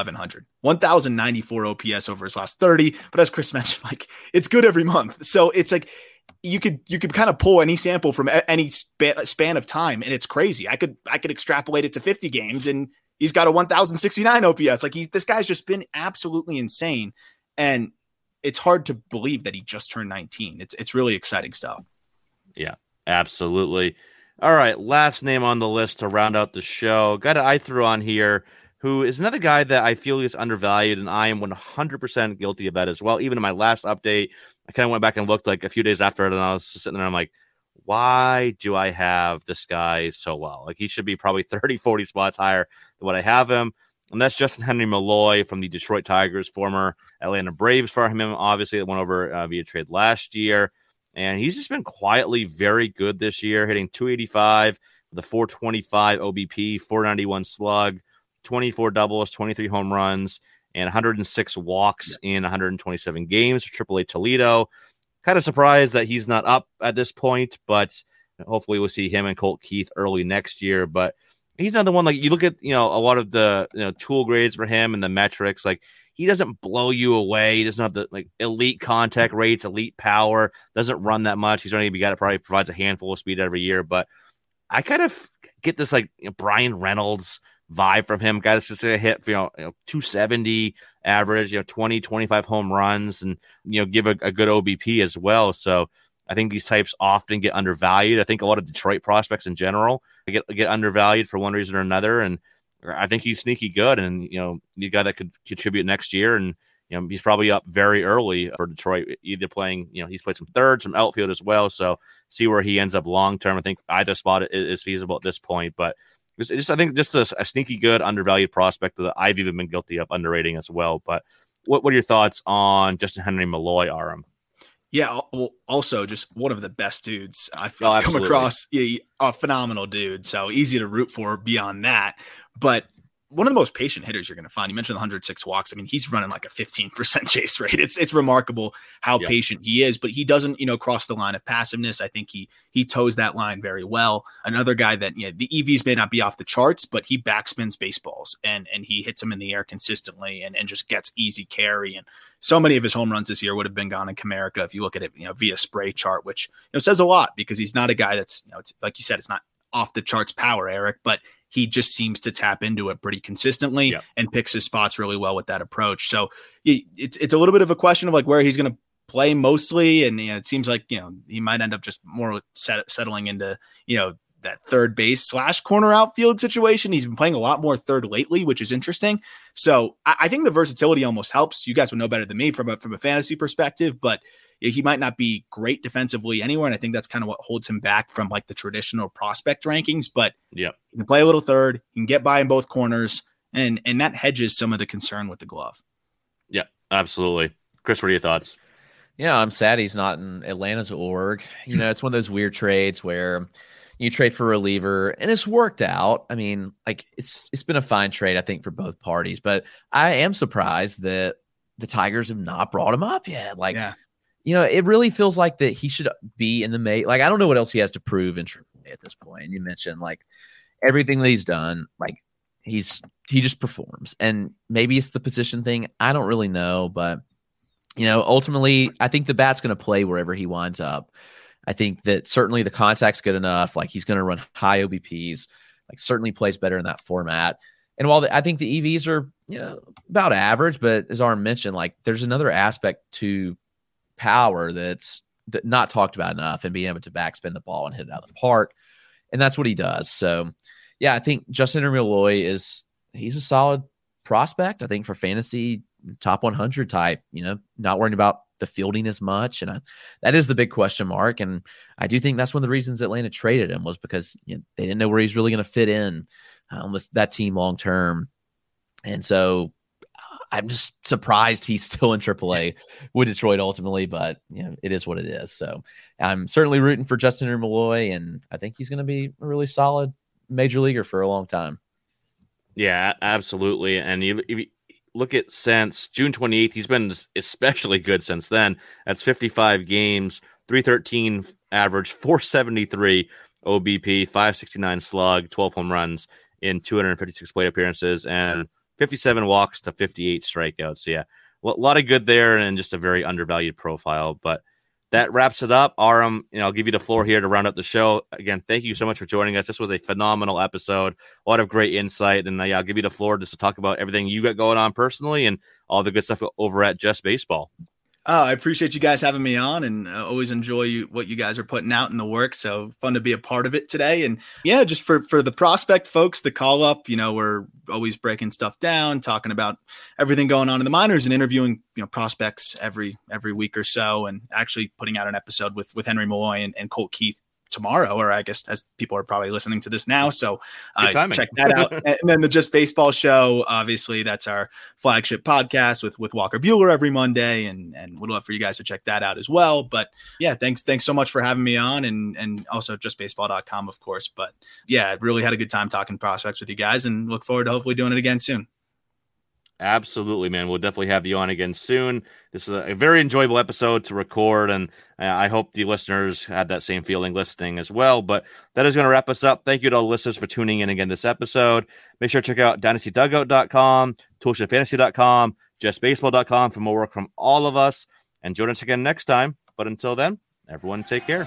1,094 OPS over his last 30. But as Chris mentioned, like, it's good every month. So it's like, you could kind of pull any sample from any span of time, and it's crazy. I could extrapolate it to 50 games, and he's got a 1,069 OPS. Like, this guy's just been absolutely insane, and it's hard to believe that he just turned 19. It's really exciting stuff. Yeah, absolutely. All right, last name on the list to round out the show. Guy that I threw on here, who is another guy that I feel is undervalued, and I am 100% guilty of that as well. Even in my last update, I kind of went back and looked like a few days after it, and I was sitting there, I'm like, why do I have this guy so well? Like, he should be probably 30, 40 spots higher than what I have him. And that's Justin Henry Malloy from the Detroit Tigers, former Atlanta Braves for him. Obviously, it went over via trade last year. And he's just been quietly very good this year, hitting 285 with a 425 OBP, 491 slug, 24 doubles, 23 home runs, and 106 walks in 127 games for AAA Toledo. Kind of surprised that he's not up at this point, but hopefully we'll see him and Colt Keith early next year. But he's another one, like, you look at, a lot of the tool grades for him and the metrics, like, he doesn't blow you away. He doesn't have the elite contact rates, elite power, doesn't run that much. He's only a guy that probably provides a handful of speed every year. But I kind of get this Brian Reynolds vibe from him, guy that's just going to hit 270 average, 20, 25 home runs, and give a good OBP as well. So I think these types often get undervalued. I think a lot of Detroit prospects in general get undervalued for one reason or another, and I think he's sneaky good, and the guy that could contribute next year, and he's probably up very early for Detroit, either playing, he's played some third, some outfield as well. So see where he ends up long term. I think either spot is feasible at this point, but I think just a sneaky good undervalued prospect that I've even been guilty of underrating as well. But what are your thoughts on Justin Henry Malloy, Aram? Yeah. Also, just one of the best dudes I've come across. A phenomenal dude. So easy to root for beyond that. But one of the most patient hitters you're going to find. You mentioned the 106 walks. I mean, he's running like a 15% chase rate. It's remarkable how patient he is, but he doesn't, cross the line of passiveness. I think he toes that line very well. Another guy that, the EVs may not be off the charts, but he backspins baseballs and he hits them in the air consistently and just gets easy carry. And so many of his home runs this year would have been gone in Comerica if you look at it, via spray chart, which says a lot because he's not a guy that's, it's like you said, it's not off the charts power, Eric, but he just seems to tap into it pretty consistently and picks his spots really well with that approach. So it's a little bit of a question of like where he's going to play mostly. And it seems like, he might end up just more settling into, that third base / corner outfield situation. He's been playing a lot more third lately, which is interesting. So I think the versatility almost helps. You guys would know better than me from a fantasy perspective, but he might not be great defensively anywhere. And I think that's kind of what holds him back from like the traditional prospect rankings, but he can play a little third, he can get by in both corners, and that hedges some of the concern with the glove. Yeah, absolutely. Chris, what are your thoughts? Yeah, I'm sad he's not in Atlanta's org. It's one of those weird trades where you trade for a reliever and it's worked out. I mean, like it's been a fine trade, I think, for both parties, but I am surprised that the Tigers have not brought him up yet. It really feels like that he should be in the May. Like, I don't know what else he has to prove in AAA at this point. And you mentioned like everything that he's done, like he just performs, and maybe it's the position thing. I don't really know, but ultimately I think the bat's going to play wherever he winds up. I think that certainly the contact's good enough. Like he's going to run high OBPs, like certainly plays better in that format. And while I think the EVs are, about average, but as Arm mentioned, like there's another aspect to power that's not talked about enough, and being able to backspin the ball and hit it out of the park. And that's what he does. So yeah, I think Justin Malloy he's a solid prospect. I think for fantasy top 100 type, not worrying about the fielding as much. And that is the big question mark. And I do think that's one of the reasons Atlanta traded him was because they didn't know where he's really going to fit in that team long-term. And so I'm just surprised he's still in AAA with Detroit ultimately, but it is what it is. So I'm certainly rooting for Justin Malloy, and I think he's going to be a really solid major leaguer for a long time. Yeah, absolutely. And if you look at since June 28th, he's been especially good since then. That's 55 games, 313 average, 473 OBP, 569 slug, 12 home runs in 256 plate appearances, and 57 walks to 58 strikeouts. So yeah, a lot of good there, and just a very undervalued profile. But that wraps it up. Aram, I'll give you the floor here to round up the show. Again, thank you so much for joining us. This was a phenomenal episode. A lot of great insight. And I'll give you the floor just to talk about everything you got going on personally and all the good stuff over at Just Baseball. I appreciate you guys having me on, and always enjoy what you guys are putting out in the work. So fun to be a part of it today. And yeah, just for the prospect folks, the call up, we're always breaking stuff down, talking about everything going on in the minors and interviewing, prospects every week or so, and actually putting out an episode with Henry Malloy and Colt Keith tomorrow, or I guess as people are probably listening to this now. So check that out. And then the Just Baseball show, obviously that's our flagship podcast with Walker Buehler every Monday. And we'd love for you guys to check that out as well. But yeah, thanks so much for having me on, and also justbaseball.com, of course. But yeah, I really had a good time talking prospects with you guys, and look forward to hopefully doing it again soon. Absolutely, man. We'll definitely have you on again soon. This is a very enjoyable episode to record, and I hope the listeners had that same feeling listening as well. But that is going to wrap us up. Thank you to all the listeners for tuning in again this episode. Make sure to check out dynastydugout.com, toolshefantasy.com, justbaseball.com for more work from all of us. And join us again next time. But until then, everyone take care.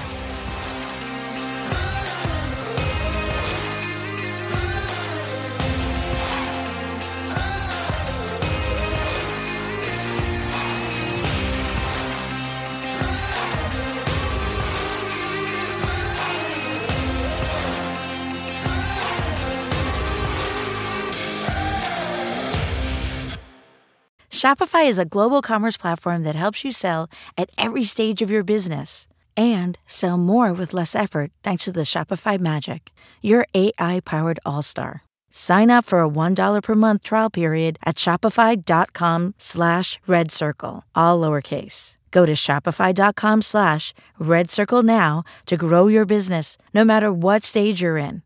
Shopify is a global commerce platform that helps you sell at every stage of your business and sell more with less effort thanks to the Shopify Magic, your AI-powered all-star. Sign up for a $1 per month trial period at shopify.com/redcircle, all lowercase. Go to shopify.com/redcircle now to grow your business, no matter what stage you're in.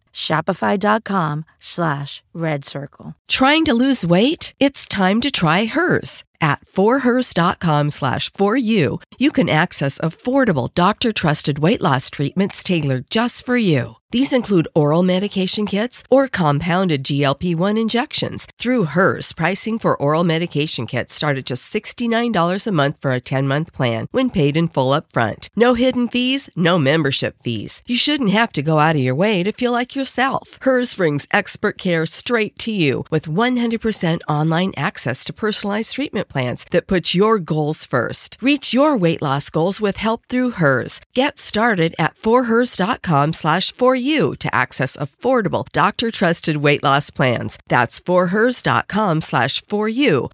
Shopify.com/redcircle. Trying to lose weight? It's time to try Hers. At forhers.com/4u, you can access affordable doctor-trusted weight loss treatments tailored just for you. These include oral medication kits or compounded GLP-1 injections. Through Hers, pricing for oral medication kits start at just $69 a month for a 10-month plan when paid in full upfront. No hidden fees, no membership fees. You shouldn't have to go out of your way to feel like yourself. Hers brings expert care straight to you with 100% online access to personalized treatment plans that put your goals first. Reach your weight loss goals with help through Hers. Get started at forhers.com/4u to access affordable, doctor-trusted weight loss plans. That's forhers.com/4u,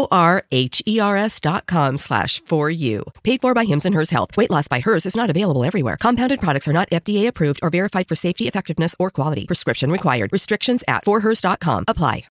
forhers.com/4u. Paid for by Hims and Hers Health. Weight loss by Hers is not available everywhere. Compounded products are not FDA approved or verified for safety, effectiveness, or quality. Prescription required. Restrictions at forhers.com apply.